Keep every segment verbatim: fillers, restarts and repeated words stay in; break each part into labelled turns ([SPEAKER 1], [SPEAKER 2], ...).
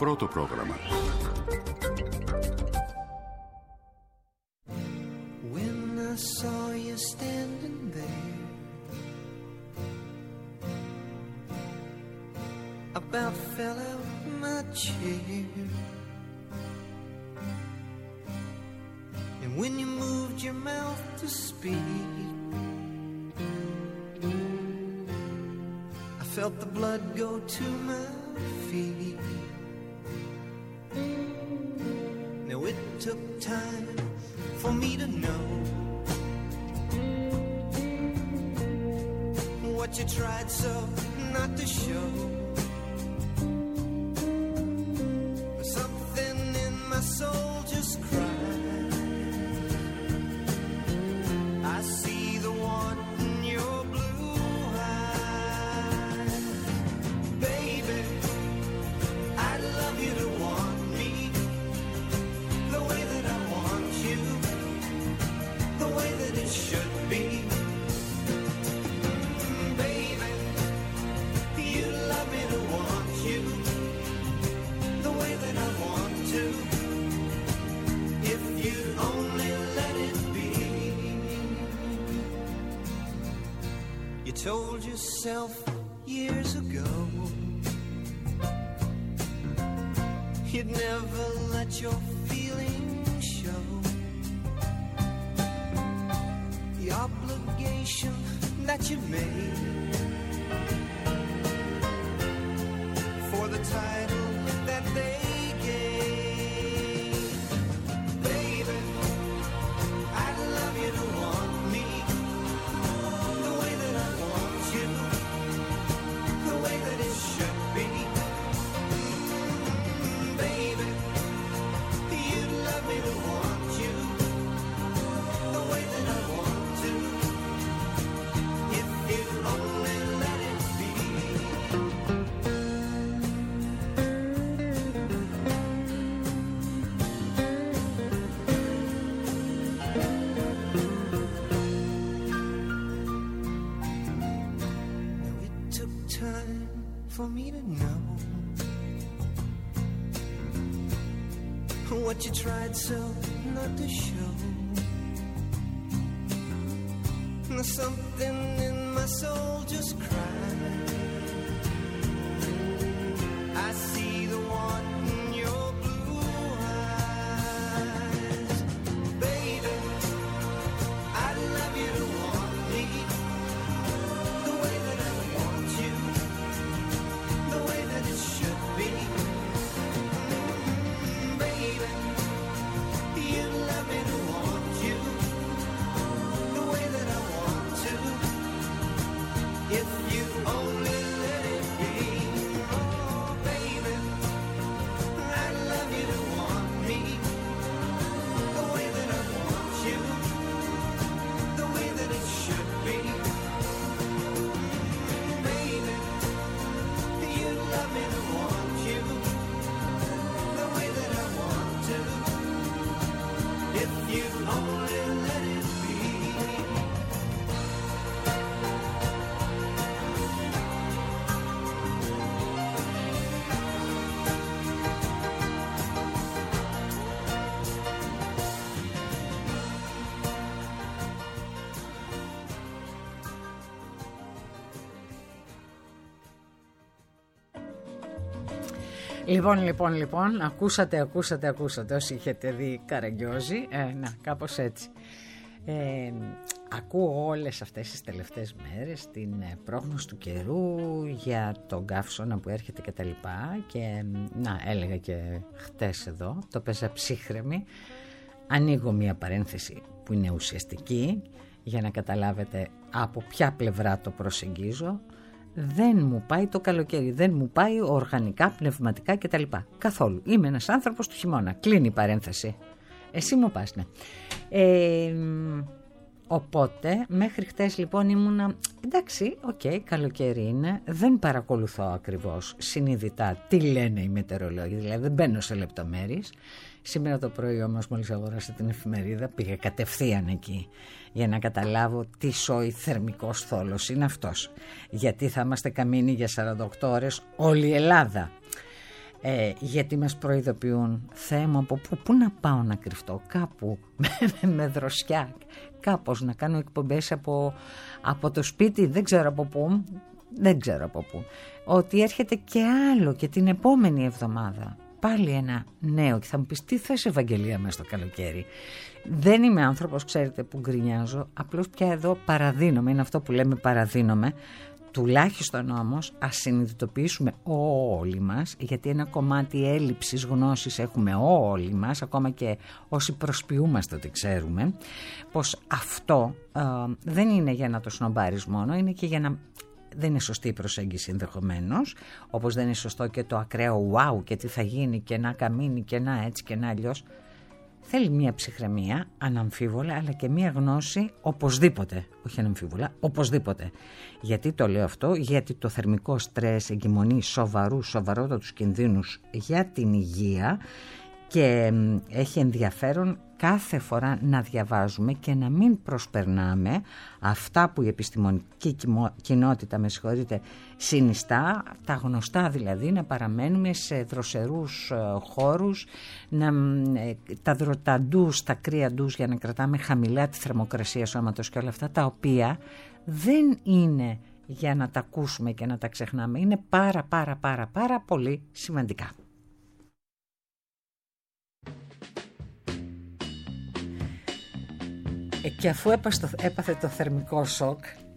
[SPEAKER 1] Πρώτο πρόγραμμα.
[SPEAKER 2] When I saw you standing there, I about fell out my chair. And when you moved your mouth to speak, I felt the blood go to my feet. Now it took time for me to know what you tried so not to show. Something in my soul just cried. I see the one in your blue eyes. Baby, I'd love you to want me the way that I want you, the way that it should be. Baby, you love me to want you the way that I want to, if you only let it be. You told yourself years ago you'd never let your feelings show. The obligation that you made for the title that they gave. Baby, I'd love you to want me the way that I want you, the way that it should be. Baby, you'd love me to want you the way that I want to, if you only let it be. Now it took time for me to know what you tried so not to show. Something in my soul just cried. I see the one in your blue eyes. Baby, I'd love you to want me the way that I want you, the way that it should be. Baby, you love me to want you the way that I want to, if you only let it be. Oh, baby, I'd love you to want me the way that I want you, the way that it should be. Baby, you love me to want you the way that I want to, if you only let it be.
[SPEAKER 3] Λοιπόν, λοιπόν, λοιπόν, ακούσατε, ακούσατε, ακούσατε όσοι είχετε δει Καραγκιόζη, ε, να, κάπως έτσι. Ε, ακούω όλες αυτές τις τελευταίες μέρες την πρόγνωση του καιρού για τον καύσωνα που έρχεται και τα λοιπά και να, έλεγα και χτες εδώ, το παίζα ψύχρεμη. Ανοίγω μία παρένθεση που είναι ουσιαστική για να καταλάβετε από ποια πλευρά το προσεγγίζω. Δεν μου πάει το καλοκαίρι, δεν μου πάει οργανικά, πνευματικά κτλ. Καθόλου. Είμαι ένας άνθρωπος του χειμώνα. Κλείνει η παρένθεση. Εσύ μου πας, ναι. Ε, οπότε, μέχρι χτες λοιπόν ήμουνα, εντάξει, οκ, okay, καλοκαίρι είναι, δεν παρακολουθώ ακριβώς συνειδητά τι λένε οι μετεωρολόγοι, δηλαδή δεν μπαίνω σε λεπτομέρειες. Σήμερα το πρωί όμως, μόλις αγοράσα την εφημερίδα, πήγα κατευθείαν εκεί για να καταλάβω τι σόι θερμικός θόλος είναι αυτός. Γιατί θα είμαστε καμίνοι για σαράντα οκτώ ώρες όλη η Ελλάδα. Ε, γιατί μας προειδοποιούν, Θεέ μου, από πού, πού να πάω να κρυφτώ, κάπου με, με δροσιά, κάπως να κάνω εκπομπές από, από το σπίτι, δεν ξέρω από πού, δεν ξέρω από πού, ότι έρχεται και άλλο και την επόμενη εβδομάδα πάλι ένα νέο. Και θα μου πεις, τι θες Ευαγγελία μέσα στο καλοκαίρι? Δεν είμαι άνθρωπος, ξέρετε, που γκρινιάζω, απλώς πια εδώ παραδίνομαι, είναι αυτό που λέμε, παραδίνομαι. Τουλάχιστον όμως ας συνειδητοποιήσουμε όλοι μας, γιατί ένα κομμάτι έλλειψης γνώσης έχουμε όλοι μας, ακόμα και όσοι προσποιούμαστε ότι ξέρουμε, πως αυτό ε, δεν είναι για να το σνομπάρεις μόνο, είναι και για να... Δεν είναι σωστή η προσέγγιση ενδεχομένως, όπως δεν είναι σωστό και το ακραίο wow και τι θα γίνει και να καμίνει και να έτσι και να αλλιώς. Θέλει μία ψυχραιμία, αναμφίβολα, αλλά και μία γνώση οπωσδήποτε, όχι αναμφίβολα, οπωσδήποτε. Γιατί το λέω αυτό? Γιατί το θερμικό στρες εγκυμονεί σοβαρούς, σοβαρότατους κινδύνους για την υγεία και έχει ενδιαφέρον κάθε φορά να διαβάζουμε και να μην προσπερνάμε αυτά που η επιστημονική κοινότητα, με συγχωρείτε, συνιστά, τα γνωστά δηλαδή, να παραμένουμε σε δροσερούς χώρους, να, τα, τα ντους, τα κρύα ντους για να κρατάμε χαμηλά τη θερμοκρασία σώματος και όλα αυτά, τα οποία δεν είναι για να τα ακούσουμε και να τα ξεχνάμε, είναι πάρα πάρα πάρα πάρα πολύ σημαντικά. Και αφού έπαθε το θερμικό σοκ,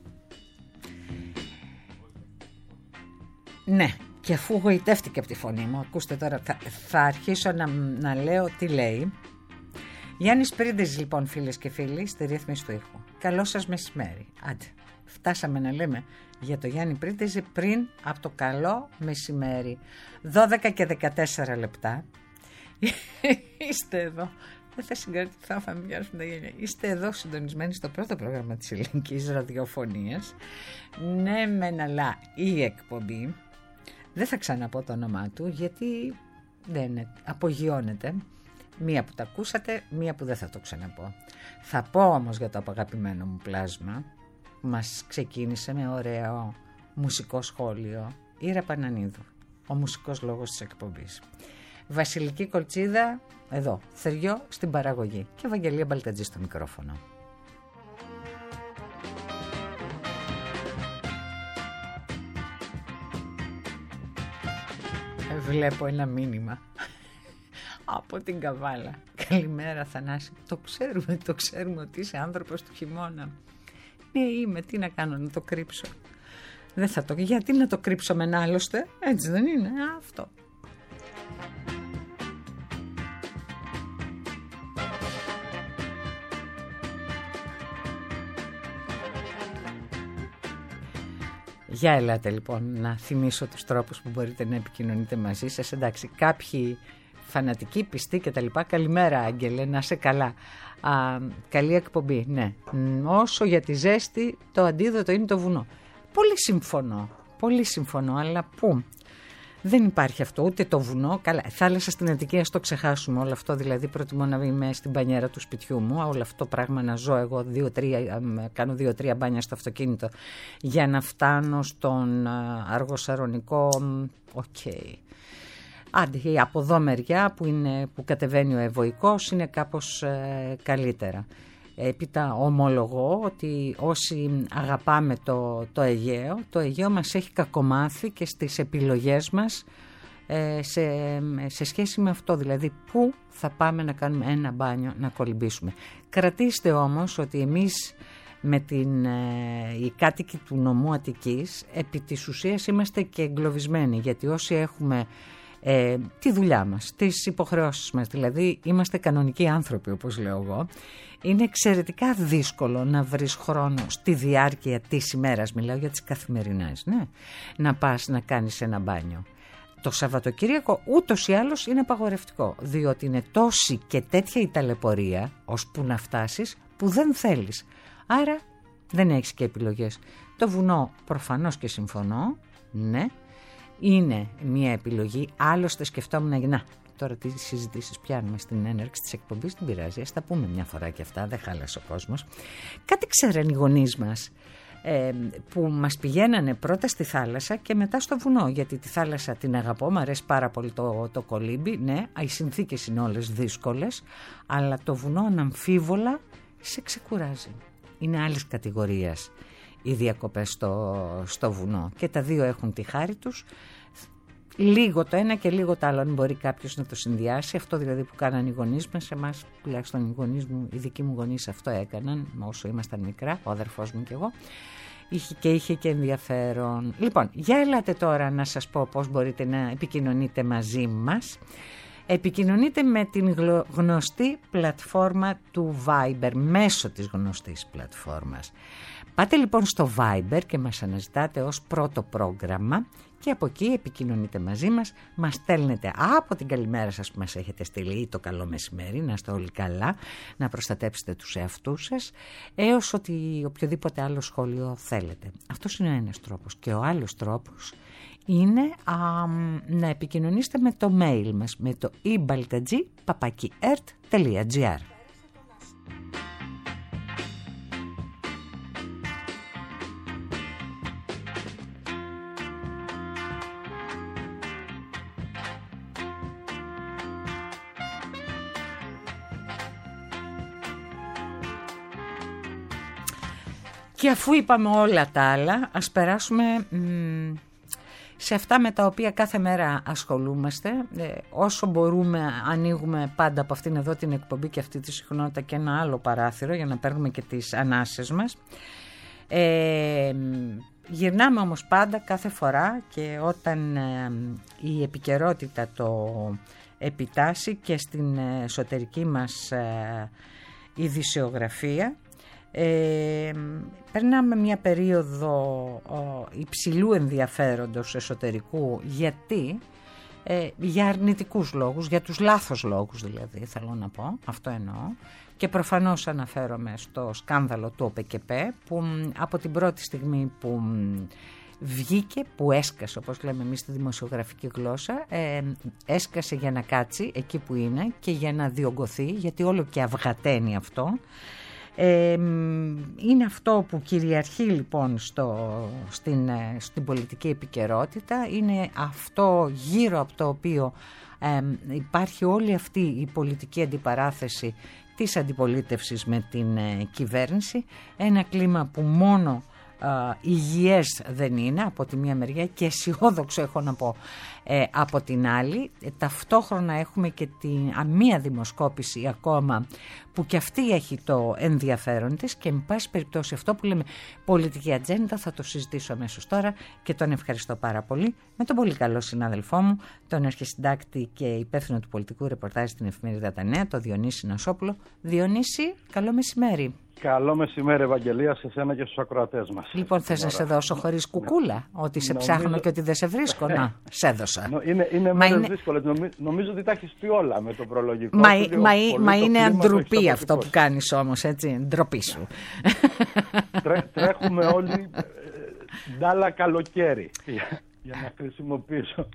[SPEAKER 3] ναι, και αφού γοητεύτηκε από τη φωνή μου, ακούστε τώρα, θα, θα αρχίσω να, να λέω τι λέει. Γιάννης Πρίντεζης λοιπόν, φίλες και φίλοι, στη ρύθμιση του ήχου. Καλό σας μεσημέρι. Άντε, φτάσαμε να λέμε για το Γιάννη Πρίντεζη πριν από το καλό μεσημέρι. δώδεκα και δεκατέσσερα λεπτά. Είστε εδώ. Δεν θα συγκρατηθεί, θα μοιάζουν τα γένια. Είστε εδώ συντονισμένοι στο πρώτο πρόγραμμα της ελληνικής ραδιοφωνίας. Ναι, μεν, αλλά η εκπομπή, δεν θα ξαναπώ το όνομά του, γιατί δεν είναι, απογειώνεται. Μία που τα ακούσατε, μία που δεν θα το ξαναπώ. Θα πω όμως για το αγαπημένο μου πλάσμα, που μας ξεκίνησε με ωραίο μουσικό σχόλιο, Ήρα Πανανίδου, ο μουσικός λόγος της εκπομπής. Βασιλική Κολτσίδα, εδώ, Θεριό στην παραγωγή και Ευαγγελία Μπαλτατζή στο μικρόφωνο. Βλέπω ένα μήνυμα από την Καβάλα. Καλημέρα Θανάση. Το ξέρουμε, το ξέρουμε ότι είσαι άνθρωπος του χειμώνα. Ναι, είμαι, τι να κάνω, να το κρύψω? Δεν θα το, γιατί να το κρύψω μεν άλλωστε, έτσι δεν είναι? Α, αυτό. Για ελάτε λοιπόν να θυμίσω τους τρόπους που μπορείτε να επικοινωνείτε μαζί σας. Εντάξει, κάποιοι φανατικοί, πιστοί και τα λοιπά. Καλημέρα Άγγελε, να είσαι καλά. Α, καλή εκπομπή, ναι. Όσο για τη ζέστη, το αντίδοτο είναι το βουνό. Πολύ συμφωνώ, πολύ συμφωνώ, αλλά πού? Δεν υπάρχει αυτό, ούτε το βουνό. Καλά, θάλασσα στην Αττική, ας το ξεχάσουμε όλο αυτό. Δηλαδή, προτιμώ να είμαι στην μπανιέρα του σπιτιού μου. Όλο αυτό το πράγμα να ζω εγώ, δύο, τρία, κάνω δύο-τρία μπάνια στο αυτοκίνητο για να φτάνω στον Αργοσαρονικό. Οκ. Okay. Άντε, η από εδώ μεριά που, είναι, που κατεβαίνει ο Ευωικός είναι κάπως ε, καλύτερα. Έπειτα ομολογώ ότι όσοι αγαπάμε το, το Αιγαίο, το Αιγαίο μας έχει κακομάθει και στις επιλογές μας ε, σε, σε σχέση με αυτό, δηλαδή πού θα πάμε να κάνουμε ένα μπάνιο να κολυμπήσουμε. Κρατήστε όμως ότι εμείς με την, ε, οι κάτοικοι του νομού Αττικής επί της ουσίας είμαστε και εγκλωβισμένοι, γιατί όσοι έχουμε Ε, τη δουλειά μας, τις υποχρεώσεις μας, δηλαδή είμαστε κανονικοί άνθρωποι όπως λέω εγώ, είναι εξαιρετικά δύσκολο να βρεις χρόνο στη διάρκεια της ημέρας, μιλάω για τις καθημερινές, ναι, να πας να κάνεις ένα μπάνιο. Το Σαββατοκύριακο ούτως ή άλλως είναι απαγορευτικό, διότι είναι τόση και τέτοια η ταλαιπωρία ώσπου να φτάσεις που δεν θέλεις, άρα δεν έχεις και επιλογές. Το βουνό προφανώς και συμφωνώ, ναι, είναι μια επιλογή. Άλλωστε σκεφτόμουν να... Τώρα τι συζητήσεις πιάνουμε στην έναρξη της εκπομπής, την πειράζει, ας τα πούμε μια φορά και αυτά, δεν χάλασε ο κόσμος. Κάτι ξέραν οι γονείς μας ε, που μας πηγαίνανε πρώτα στη θάλασσα και μετά στο βουνό, γιατί τη θάλασσα την αγαπώ, μου αρέσει πάρα πολύ το, το κολύμπι, ναι, οι συνθήκες είναι όλες δύσκολες, αλλά το βουνό αναμφίβολα σε ξεκουράζει. Είναι άλλης κατηγορίας οι διακοπές στο, στο βουνό και τα δύο έχουν τη χάρη τους. Λίγο το ένα και λίγο το άλλο, αν μπορεί κάποιος να το συνδυάσει. Αυτό δηλαδή που κάνανε οι γονείς μας, εμάς τουλάχιστον οι γονείς μου, οι δικοί μου γονείς αυτό έκαναν όσο ήμασταν μικρά, ο αδερφός μου και εγώ, είχε και είχε και ενδιαφέρον. Λοιπόν, για ελάτε τώρα να σας πω πώς μπορείτε να επικοινωνείτε μαζί μας. Επικοινωνείτε με την γνωστή πλατφόρμα του Viber, μέσω της γνωστής πλατφόρμας. Πάτε λοιπόν στο Viber και μας αναζητάτε ως πρώτο πρόγραμμα και από εκεί επικοινωνείτε μαζί μας, μας στέλνετε από την καλημέρα σας που μας έχετε στείλει ή το καλό μεσημέρι, να είστε όλοι καλά, να προστατέψετε τους εαυτούς σας, έως ότι οποιοδήποτε άλλο σχόλιο θέλετε. Αυτός είναι ο ένας τρόπος. Και ο άλλος τρόπος είναι α, να επικοινωνήσετε με το mail μας, με το ibaltagi παπάκι ερτ τελεία τζι άρ. Και αφού είπαμε όλα τα άλλα, ας περάσουμε μ, σε αυτά με τα οποία κάθε μέρα ασχολούμαστε. Ε, όσο μπορούμε ανοίγουμε πάντα από αυτήν εδώ την εκπομπή και αυτή τη συχνότητα και ένα άλλο παράθυρο για να παίρνουμε και τις ανάσες μας. Ε, γυρνάμε όμως πάντα κάθε φορά και όταν ε, η επικαιρότητα το επιτάσσει και στην εσωτερική μας ε, ειδησιογραφία, Ε, περνάμε μια περίοδο ο, υψηλού ενδιαφέροντος εσωτερικού, γιατί ε, για αρνητικούς λόγους, για τους λάθος λόγους δηλαδή θέλω να πω, αυτό εννοώ, και προφανώς αναφέρομαι στο σκάνδαλο του ΟΠΕΚΕΠΕ που από την πρώτη στιγμή που βγήκε, που έσκασε όπως λέμε εμείς στη δημοσιογραφική γλώσσα, ε, έσκασε για να κάτσει εκεί που είναι και για να διωγγωθεί, γιατί όλο και αυγαταίνει αυτό. Ε, είναι αυτό που κυριαρχεί λοιπόν στο, στην, στην πολιτική επικαιρότητα, είναι αυτό γύρω από το οποίο ε, υπάρχει όλη αυτή η πολιτική αντιπαράθεση της αντιπολίτευσης με την ε, κυβέρνηση, ένα κλίμα που μόνο Uh, υγιές δεν είναι από τη μία μεριά και αισιόδοξο έχω να πω ε, από την άλλη. Ε, ταυτόχρονα έχουμε και την αμία δημοσκόπηση ακόμα που και αυτή έχει το ενδιαφέρον της και εν πάση περιπτώσει αυτό που λέμε πολιτική ατζέντα θα το συζητήσω αμέσως τώρα και τον ευχαριστώ πάρα πολύ με τον πολύ καλό συνάδελφό μου, τον αρχισυντάκτη και υπεύθυνο του πολιτικού ρεπορτάζ στην εφημερίδα Τα Νέα, τον Διονύση Νασόπουλο. Διονύση, καλό μεσημέρι.
[SPEAKER 1] Καλό μεσημέρι, Ευαγγελία, σε σένα και στους ακροατές μας.
[SPEAKER 3] Λοιπόν, θες να σε δώσω χωρίς κουκούλα, ναι. Ότι σε νομίζω... ψάχνω και ότι δεν σε βρίσκω. Να, σε έδωσα.
[SPEAKER 1] Είναι, είναι μέρες είναι... δύσκολες. Νομίζω, νομίζω ότι τα έχεις πει όλα με το προλογικό.
[SPEAKER 3] Μα, το, μα, πολύ, μα το είναι αντροπή αυτό που κάνεις όμως, έτσι, ντροπή σου.
[SPEAKER 1] Τρέ, τρέχουμε όλοι ντάλα καλοκαίρι, για, για να χρησιμοποιήσω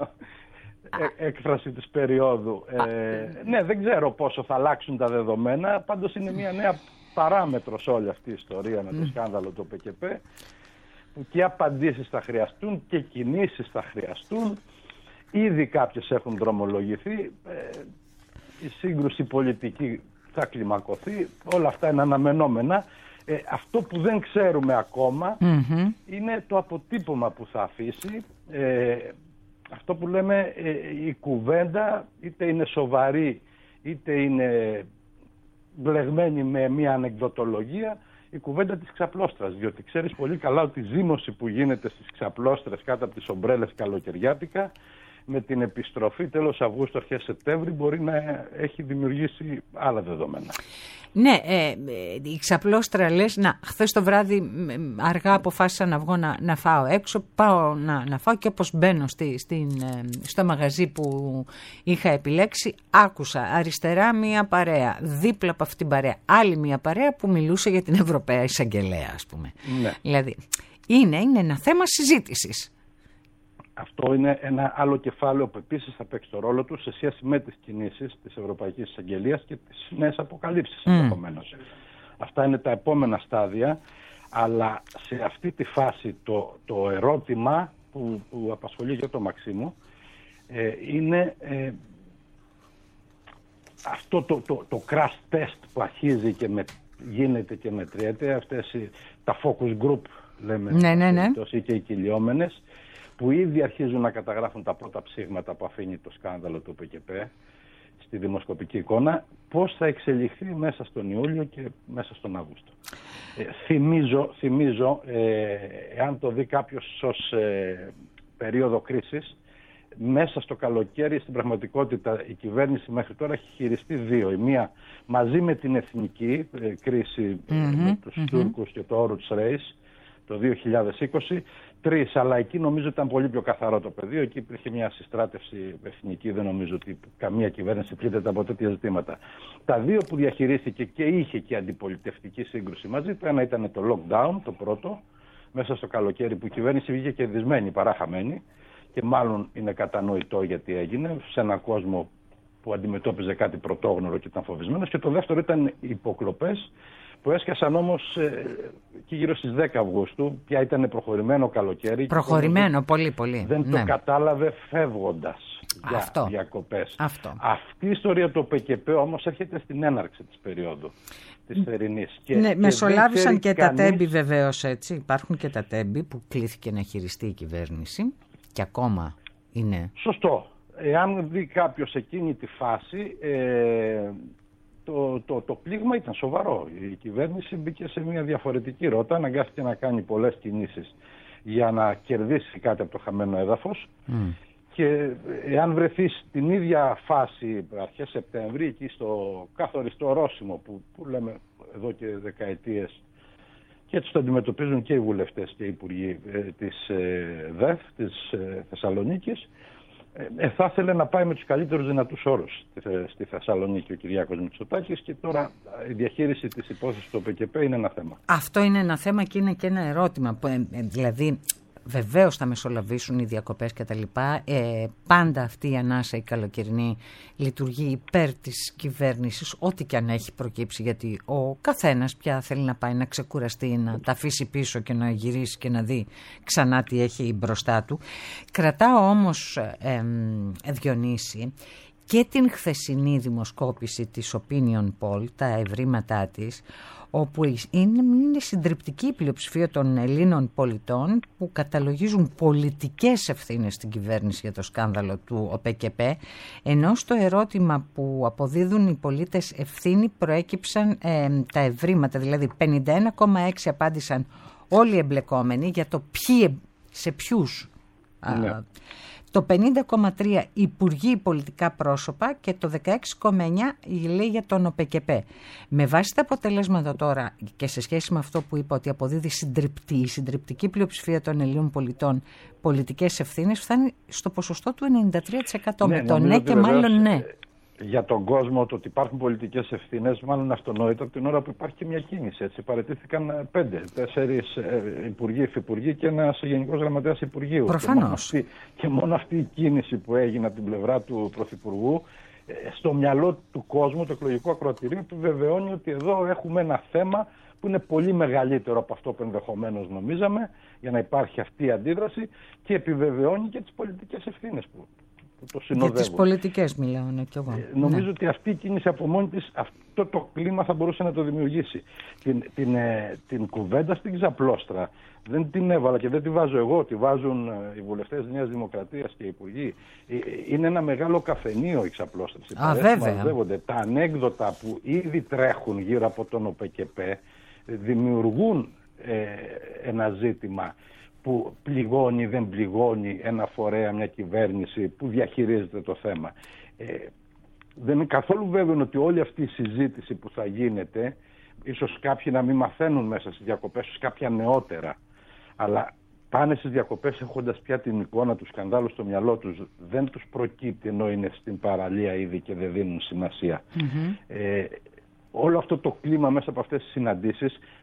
[SPEAKER 1] ε, έκφραση της περίοδου. Ε, ναι, δεν ξέρω πόσο θα αλλάξουν τα δεδομένα, πάντως είναι μια νέα παράμετρος όλη αυτή η ιστορία με το mm. σκάνδαλο του ΟΠΕΚΕΠΕ, που και απαντήσεις θα χρειαστούν και κινήσεις θα χρειαστούν. Ήδη κάποιες έχουν δρομολογηθεί, ε, η σύγκρουση πολιτική θα κλιμακωθεί, όλα αυτά είναι αναμενόμενα. Ε, αυτό που δεν ξέρουμε ακόμα mm-hmm. είναι το αποτύπωμα που θα αφήσει. Ε, αυτό που λέμε ε, η κουβέντα, είτε είναι σοβαρή είτε είναι μπλεγμένη με μια ανεκδοτολογία, η κουβέντα της ξαπλώστρας. Διότι ξέρεις πολύ καλά ότι η ζήμωση που γίνεται στις ξαπλώστρες κάτω από τις ομπρέλες καλοκαιριάτικα, με την επιστροφή τέλος Αυγούστου, αρχές Σεπτέμβρη, μπορεί να έχει δημιουργήσει άλλα δεδομένα.
[SPEAKER 3] Ναι, ε, η ξαπλώστρα λες, να, χθες το βράδυ αργά αποφάσισα να βγω να, να φάω έξω, πάω να, να φάω και όπως μπαίνω στη, στην, στο μαγαζί που είχα επιλέξει, άκουσα αριστερά μία παρέα, δίπλα από αυτήν την παρέα άλλη μία παρέα που μιλούσε για την Ευρωπαία Εισαγγελέα, ας πούμε. Ναι. Δηλαδή, είναι, είναι ένα θέμα συζήτησης.
[SPEAKER 1] Αυτό είναι ένα άλλο κεφάλαιο που επίσης θα παίξει το ρόλο του σε σχέση με τις κινήσεις της Ευρωπαϊκής Εισαγγελίας και τις νέες αποκαλύψεις mm. ενδεχομένως. Αυτά είναι τα επόμενα στάδια. Αλλά σε αυτή τη φάση το, το ερώτημα που, που απασχολεί και το Μαξίμου ε, είναι ε, αυτό το, το, το crash test που αρχίζει και με, γίνεται και μετριέται, αυτές οι, τα focus group λέμε,
[SPEAKER 3] ναι, ναι, ναι.
[SPEAKER 1] και οι κυλιόμενες, που ήδη αρχίζουν να καταγράφουν τα πρώτα ψήγματα που αφήνει το σκάνδαλο του ΠΚΠ στη δημοσκοπική εικόνα, πώς θα εξελιχθεί μέσα στον Ιούλιο και μέσα στον Αύγουστο. Ε, θυμίζω, θυμίζω ε, εάν το δει κάποιος ως ε, περίοδο κρίσης, μέσα στο καλοκαίρι στην πραγματικότητα η κυβέρνηση μέχρι τώρα έχει χειριστεί δύο. Η μία μαζί με την εθνική ε, κρίση mm-hmm, με τους mm-hmm. Τούρκους και το Oruç Reis το δύο χιλιάδες είκοσι, τρεις, αλλά εκεί νομίζω ήταν πολύ πιο καθαρό το πεδίο. Εκεί υπήρχε μια συστράτευση εθνική, δεν νομίζω ότι καμία κυβέρνηση πλήττεται από τέτοια ζητήματα. Τα δύο που διαχειρίστηκε και είχε και αντιπολιτευτική σύγκρουση μαζί, το ένα ήταν το lockdown, το πρώτο, μέσα στο καλοκαίρι που η κυβέρνηση βγήκε κερδισμένη παρά χαμένη, και μάλλον είναι κατανοητό γιατί έγινε, σε έναν κόσμο που αντιμετώπιζε κάτι πρωτόγνωρο και ήταν φοβισμένος. Και το δεύτερο ήταν οι υποκλοπές, που έσκασαν όμως ε, και γύρω στις δέκα Αυγούστου, πια ήταν προχωρημένο καλοκαίρι.
[SPEAKER 3] Προχωρημένο, πολύ πολύ.
[SPEAKER 1] Δεν
[SPEAKER 3] ναι.
[SPEAKER 1] το κατάλαβε φεύγοντας για
[SPEAKER 3] Αυτό.
[SPEAKER 1] διακοπές.
[SPEAKER 3] Αυτό.
[SPEAKER 1] Αυτή η ιστορία του ΠΚΠ όμως έρχεται στην έναρξη της περίοδου της θερινής. Και,
[SPEAKER 3] ναι,
[SPEAKER 1] και
[SPEAKER 3] μεσολάβησαν και
[SPEAKER 1] κανείς...
[SPEAKER 3] τα τέμπη βεβαίως, έτσι. Υπάρχουν και τα τέμπη που κλήθηκε να χειριστεί η κυβέρνηση και ακόμα είναι.
[SPEAKER 1] Σωστό. Εάν δει κάποιος εκείνη τη φάση... Ε, Το, το, το πλήγμα ήταν σοβαρό. Η κυβέρνηση μπήκε σε μια διαφορετική ρότα, αναγκάστηκε να κάνει πολλές κινήσεις για να κερδίσει κάτι από το χαμένο έδαφος. Mm. Και εάν βρεθεί στην ίδια φάση αρχές Σεπτέμβρη, εκεί στο καθοριστό ορόσημο που, που λέμε εδώ και δεκαετίες, και έτσι το αντιμετωπίζουν και οι βουλευτές και οι υπουργοί ε, της ε, ΔΕΘ, της ε, Θεσσαλονίκης, Ε, θα ήθελε να πάει με τους καλύτερους δυνατούς όρους στη Θεσσαλονίκη ο Κυριάκος Μητσοτάκης, και τώρα η διαχείριση της υπόθεσης του ΠΚΠ είναι ένα θέμα. Αυτό
[SPEAKER 3] είναι ένα θέμα και είναι και ένα ερώτημα. Που, ε, δηλαδή, βεβαίως θα μεσολαβήσουν οι διακοπές και τα λοιπά. Ε, πάντα αυτή η ανάσα η καλοκαιρινή λειτουργεί υπέρ της κυβέρνησης, ό,τι και αν έχει προκύψει, γιατί ο καθένας πια θέλει να πάει να ξεκουραστεί, να τα αφήσει πίσω και να γυρίσει και να δει ξανά τι έχει μπροστά του. Κρατάω όμως, ε, ε, Διονύση, και την χθεσινή δημοσκόπηση της Opinion Poll, τα ευρήματά της, όπου είναι, είναι συντριπτική η πλειοψηφία των Ελλήνων πολιτών που καταλογίζουν πολιτικές ευθύνες στην κυβέρνηση για το σκάνδαλο του ΠΚΠ, ενώ στο ερώτημα που αποδίδουν οι πολίτες ευθύνη προέκυψαν ε, τα ευρήματα, δηλαδή πενήντα ένα κόμμα έξι απάντησαν όλοι οι εμπλεκόμενοι για το ποιοι, σε ποιους. Ναι. Α, το πενήντα κόμμα τρία υπουργοί, πολιτικά πρόσωπα, και το δεκαέξι κόμμα εννιά λέει για τον ΟΠΚΠ. Με βάση τα αποτελέσματα τώρα και σε σχέση με αυτό που είπα, ότι αποδίδει συντριπτή, η συντριπτική πλειοψηφία των Ελλήνων πολιτών πολιτικές ευθύνες, φτάνει στο ποσοστό του ενενήντα τρία τοις εκατό. Ναι, με το ναι και μάλλον ναι.
[SPEAKER 1] Για τον κόσμο το ότι υπάρχουν πολιτικές ευθύνες, μάλλον αυτονόητο από την ώρα που υπάρχει και μια κίνηση. Έτσι, παραιτήθηκαν πέντε, τέσσερις ε, υπουργοί, υφυπουργοί και ένας γενικός γραμματέας Υπουργείου.
[SPEAKER 3] Προφανώς.
[SPEAKER 1] Και μόνο, αυτή, και μόνο αυτή η κίνηση που έγινε από την πλευρά του Πρωθυπουργού, ε, στο μυαλό του κόσμου, το εκλογικό ακροατηρίο, του βεβαιώνει ότι εδώ έχουμε ένα θέμα που είναι πολύ μεγαλύτερο από αυτό που ενδεχομένως νομίζαμε, για να υπάρχει αυτή η αντίδραση, και επιβεβαιώνει και τις πολιτικές ευθύνες που.
[SPEAKER 3] Για τις πολιτικές μιλάω, ναι, κι εγώ.
[SPEAKER 1] Ε, νομίζω
[SPEAKER 3] ναι.
[SPEAKER 1] ότι αυτή η κίνηση από μόνη της, αυτό το κλίμα θα μπορούσε να το δημιουργήσει. Την, την, ε, την κουβέντα στην ξαπλώστρα δεν την έβαλα και δεν τη βάζω εγώ, τη βάζουν ε, οι βουλευτές της Νέας Δημοκρατίας και οι υπουργοί. Ε, είναι ένα μεγάλο καφενείο η ξαπλώστρα.
[SPEAKER 3] Α, βέβαια.
[SPEAKER 1] Τα ανέκδοτα που ήδη τρέχουν γύρω από τον ΟΠΚΠ δημιουργούν ε, ένα ζήτημα που πληγώνει, δεν πληγώνει ένα φορέα, μια κυβέρνηση που διαχειρίζεται το θέμα. Ε, δεν είναι καθόλου βέβαιο ότι όλη αυτή η συζήτηση που θα γίνεται, ίσως κάποιοι να μην μαθαίνουν μέσα στις διακοπές, ίσως κάποια νεότερα, αλλά πάνε στις διακοπές έχοντας πια την εικόνα του σκανδάλου στο μυαλό τους, δεν τους προκύπτει ενώ είναι στην παραλία ήδη και δεν δίνουν σημασία. Mm-hmm. Ε, όλο αυτό το κλίμα μέσα από αυτές τις συναντήσεις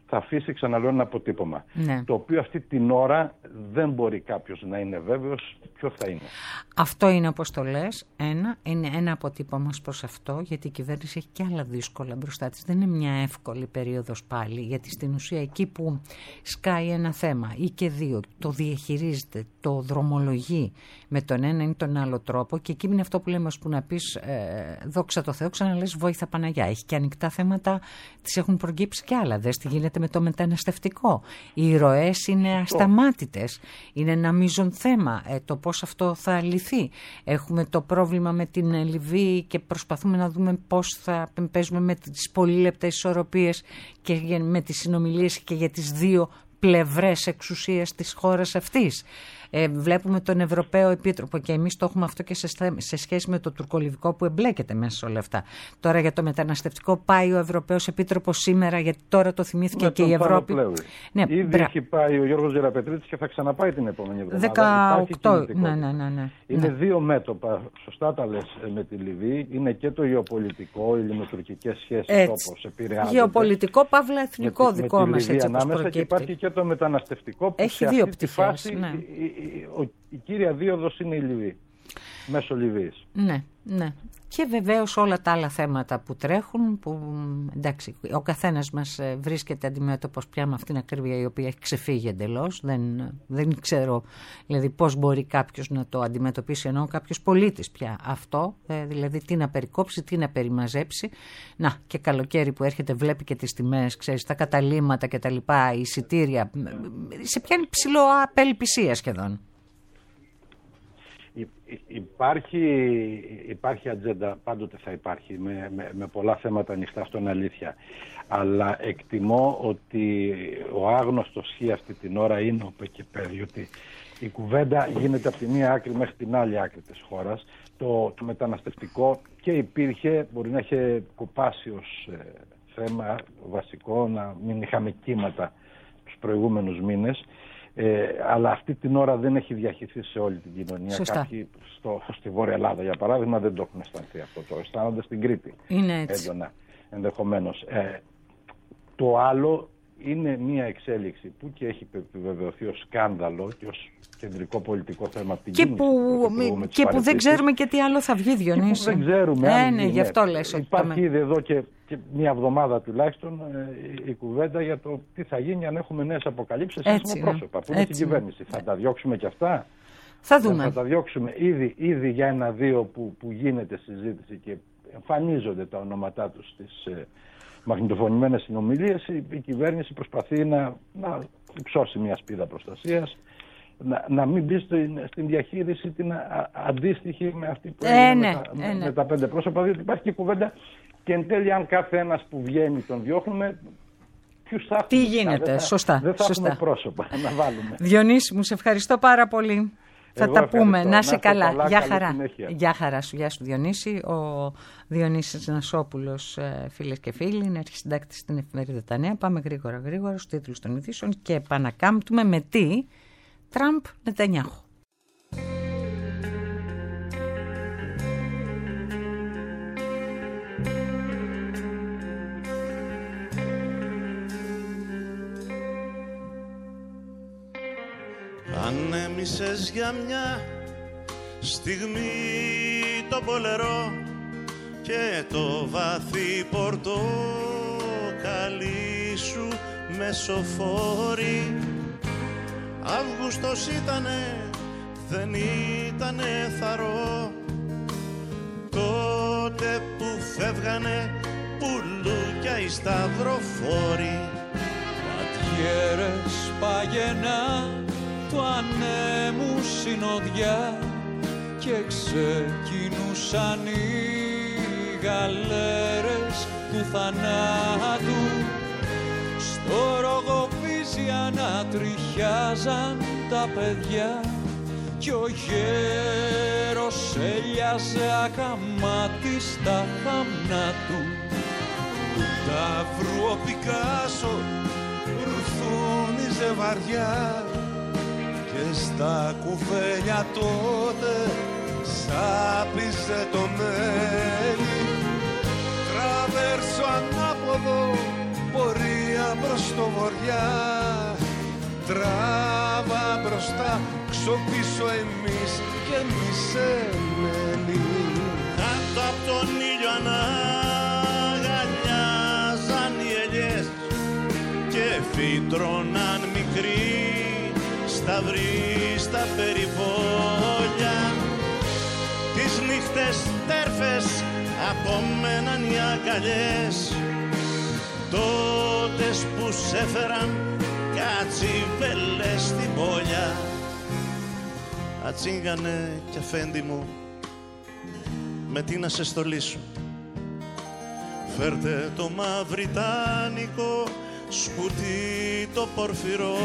[SPEAKER 1] θα αφήσει, ξαναλέω, ένα αποτύπωμα.
[SPEAKER 3] Ναι.
[SPEAKER 1] Το οποίο αυτή την ώρα δεν μπορεί κάποιος να είναι βέβαιος ποιο θα είναι.
[SPEAKER 3] Αυτό είναι, όπως το λες, ένα, είναι ένα αποτύπωμα προς αυτό, γιατί η κυβέρνηση έχει και άλλα δύσκολα μπροστά της. Δεν είναι μια εύκολη περίοδος πάλι, γιατί στην ουσία εκεί που σκάει ένα θέμα ή και δύο, το διαχειρίζεται, το δρομολογεί με τον ένα ή τον άλλο τρόπο, και εκεί είναι αυτό που λέμε, ώσπου να πεις ε, δόξα τω Θεώ, ξαναλες βόηθα Παναγιά. Έχει και ανοιχτά θέματα, τις έχουν προκύψει και άλλα. Δες τι γίνεται με το μεταναστευτικό. Οι ροές είναι ασταμάτητες. Είναι ένα μείζον θέμα. Ε, το πώς αυτό θα λυθεί. Έχουμε το πρόβλημα με την Λιβύη και προσπαθούμε να δούμε πώς θα παίζουμε με τις πολύ λεπτές ισορροπίες και με τις συνομιλίες και για τις δύο πλευρές εξουσίας της χώρας αυτής. Ε, βλέπουμε τον Ευρωπαίο Επίτροπο, και εμείς το έχουμε αυτό και σε, σε σχέση με το τουρκολιβικό που εμπλέκεται μέσα σε όλα αυτά. Τώρα για το μεταναστευτικό πάει ο Ευρωπαίος Επίτροπος σήμερα, γιατί τώρα το θυμήθηκε με και η Ευρώπη.
[SPEAKER 1] Ναι, Ήδη μπρα... έχει πάει ο Γιώργος Γεραπετρίτης και θα ξαναπάει την επόμενη εβδομάδα.
[SPEAKER 3] δεκαοκτώ. Ναι, ναι, ναι, ναι.
[SPEAKER 1] Είναι
[SPEAKER 3] ναι.
[SPEAKER 1] δύο μέτωπα, σωστά τα λες, με τη Λιβύη. Είναι και το γεωπολιτικό, οι λιμοτουρκικές σχέσεις όπως επηρεάζονται.
[SPEAKER 3] Γεωπολιτικό, παύλα εθνικό με, δικό με μας, έτσι όπως προκύπτει.
[SPEAKER 1] Και υπάρχει και το μεταναστευτικό που
[SPEAKER 3] έχει
[SPEAKER 1] σε
[SPEAKER 3] δύο
[SPEAKER 1] αυτή τη
[SPEAKER 3] πτυχές,
[SPEAKER 1] φάση
[SPEAKER 3] ναι.
[SPEAKER 1] η, η, η, η κύρια δίωδος είναι η Λιβύη, μέσω Λιβύης.
[SPEAKER 3] Ναι, ναι. Και βεβαίως όλα τα άλλα θέματα που τρέχουν, που εντάξει, ο καθένας μας βρίσκεται αντιμέτωπος πια με αυτήν την ακρίβεια η οποία έχει ξεφύγει εντελώς. Δεν, δεν ξέρω δηλαδή πώς μπορεί κάποιος να το αντιμετωπίσει, ενώ κάποιος πολίτης πια αυτό, δηλαδή τι να περικόψει, τι να περιμαζέψει. Να, και καλοκαίρι που έρχεται βλέπει και τις τιμές, ξέρεις, τα καταλύματα και τα λοιπά, εισιτήρια, σε πιάνει ψηλό απελπισία σχεδόν.
[SPEAKER 1] Υπάρχει, υπάρχει ατζέντα, πάντοτε θα υπάρχει, με, με, με πολλά θέματα ανοιχτά, αυτό είναι αλήθεια. Αλλά εκτιμώ ότι ο άγνωστος χ αυτή την ώρα είναι ο πεκεπέδι, ότι η κουβέντα γίνεται από τη μία άκρη μέχρι την άλλη άκρη της χώρας. Το, το μεταναστευτικό και υπήρχε, μπορεί να είχε κοπάσει ως ε, θέμα βασικό, να μην είχαμε κύματα τους προηγούμενους μήνες. Ε, αλλά αυτή την ώρα δεν έχει διαχυθεί σε όλη την κοινωνία.
[SPEAKER 3] Σωστά.
[SPEAKER 1] Κάποιοι στο, στη Βόρεια Ελλάδα, για παράδειγμα, δεν το έχουν αισθανθεί αυτό. Το αισθάνονται στην Κρήτη.
[SPEAKER 3] Είναι έτσι.
[SPEAKER 1] Έντονα, ενδεχομένως. Ε, το άλλο είναι μια εξέλιξη που και έχει επιβεβαιωθεί ως σκάνδαλο και ως κεντρικό πολιτικό θέμα από την
[SPEAKER 3] και που, που, και που δεν ξέρουμε και τι άλλο θα βγει, Διονύση.
[SPEAKER 1] Δεν ξέρουμε.
[SPEAKER 3] Ε, ναι, γι' αυτό λες.
[SPEAKER 1] Υπάρχει ήδη εδώ και, και μια εβδομάδα τουλάχιστον ε, η κουβέντα για το τι θα γίνει αν έχουμε νέες αποκαλύψεις σε πρόσωπα που είναι στην κυβέρνηση. Θα τα διώξουμε και αυτά.
[SPEAKER 3] Θα δούμε.
[SPEAKER 1] Θα τα διώξουμε ήδη, ήδη για ένα-δύο που, που γίνεται συζήτηση και εμφανίζονται τα ονόματά τους στις ε, μαγνητοφωνημένες συνομιλίες. Η, η κυβέρνηση προσπαθεί να, να υψώσει μια σπίδα προστασίας, να, να μην μπει στην, στην διαχείριση την α, αντίστοιχη με αυτή που
[SPEAKER 3] ε,
[SPEAKER 1] έγινε
[SPEAKER 3] ναι,
[SPEAKER 1] με, τα,
[SPEAKER 3] ε,
[SPEAKER 1] με,
[SPEAKER 3] ναι.
[SPEAKER 1] με τα πέντε πρόσωπα, διότι υπάρχει και κουβέντα και εν τέλει αν κάθε ένας που βγαίνει τον διώχνουμε, ποιους θα έχουμε.
[SPEAKER 3] Τι γίνεται,
[SPEAKER 1] δεν θα,
[SPEAKER 3] σωστά.
[SPEAKER 1] Δεν θα
[SPEAKER 3] σωστά.
[SPEAKER 1] έχουμε πρόσωπα να βάλουμε.
[SPEAKER 3] Διονύση μου, σε ευχαριστώ πάρα πολύ. Θα τα πούμε. Να είσαι καλά.
[SPEAKER 1] καλά.
[SPEAKER 3] Γεια χαρά.
[SPEAKER 1] Συνέχεια.
[SPEAKER 3] Γεια χαρά σου. Γεια σου Διονύση. Ο Διονύσης Νασόπουλος, φίλες και φίλοι, είναι αρχισυντάκτης στην εφημερίδα Τα Νέα. Πάμε γρήγορα γρήγορα στους τίτλους των ειδήσεων και επανακάμπτουμε με τι? Τραμπ Νετανιάχου.
[SPEAKER 4] Ανέμισες για μια στιγμή το πολερό και το βαθύ πορτοκαλί σου μεσοφόρη. Αύγουστος ήτανε, δεν ήτανε θαρό, τότε που φεύγανε πουλούκια οι σταυροφόροι.
[SPEAKER 5] Ματιέρες παγενά του ανέμου συνοδιά και ξεκινούσαν οι γαλέρες του θανάτου. Στο ρογοπίζι ανατριχιάζαν τα παιδιά κι ο γέρος έλιαζε ακαμάτι στα χαμνά του.
[SPEAKER 4] Ταύρου ο Πικάσο ρουθούνιζε βαριά και στα κουφέλια τότε σάπιζε το μέλι. Τραβέρσο ανάποδο, πορεία προς στο βοριά. Τράβα μπροστά, ξοπίσω εμείς και μισεμένοι.
[SPEAKER 6] Κάτω απ' τον ήλιο αναγκαλιάζαν οι ελιές και φύτρωναν μικροί σταυροί στα περιβόλια. Τις νύχτες τέρφες απομέναν οι αγκαλιές, τότες που σ' έφεραν κατσιβέλες στην πόλια. Ατσίγανε κι αφέντη μου, με τι να σε στολίσω. Φέρτε το μαυριτάνικο σκουτί το πορφυρό.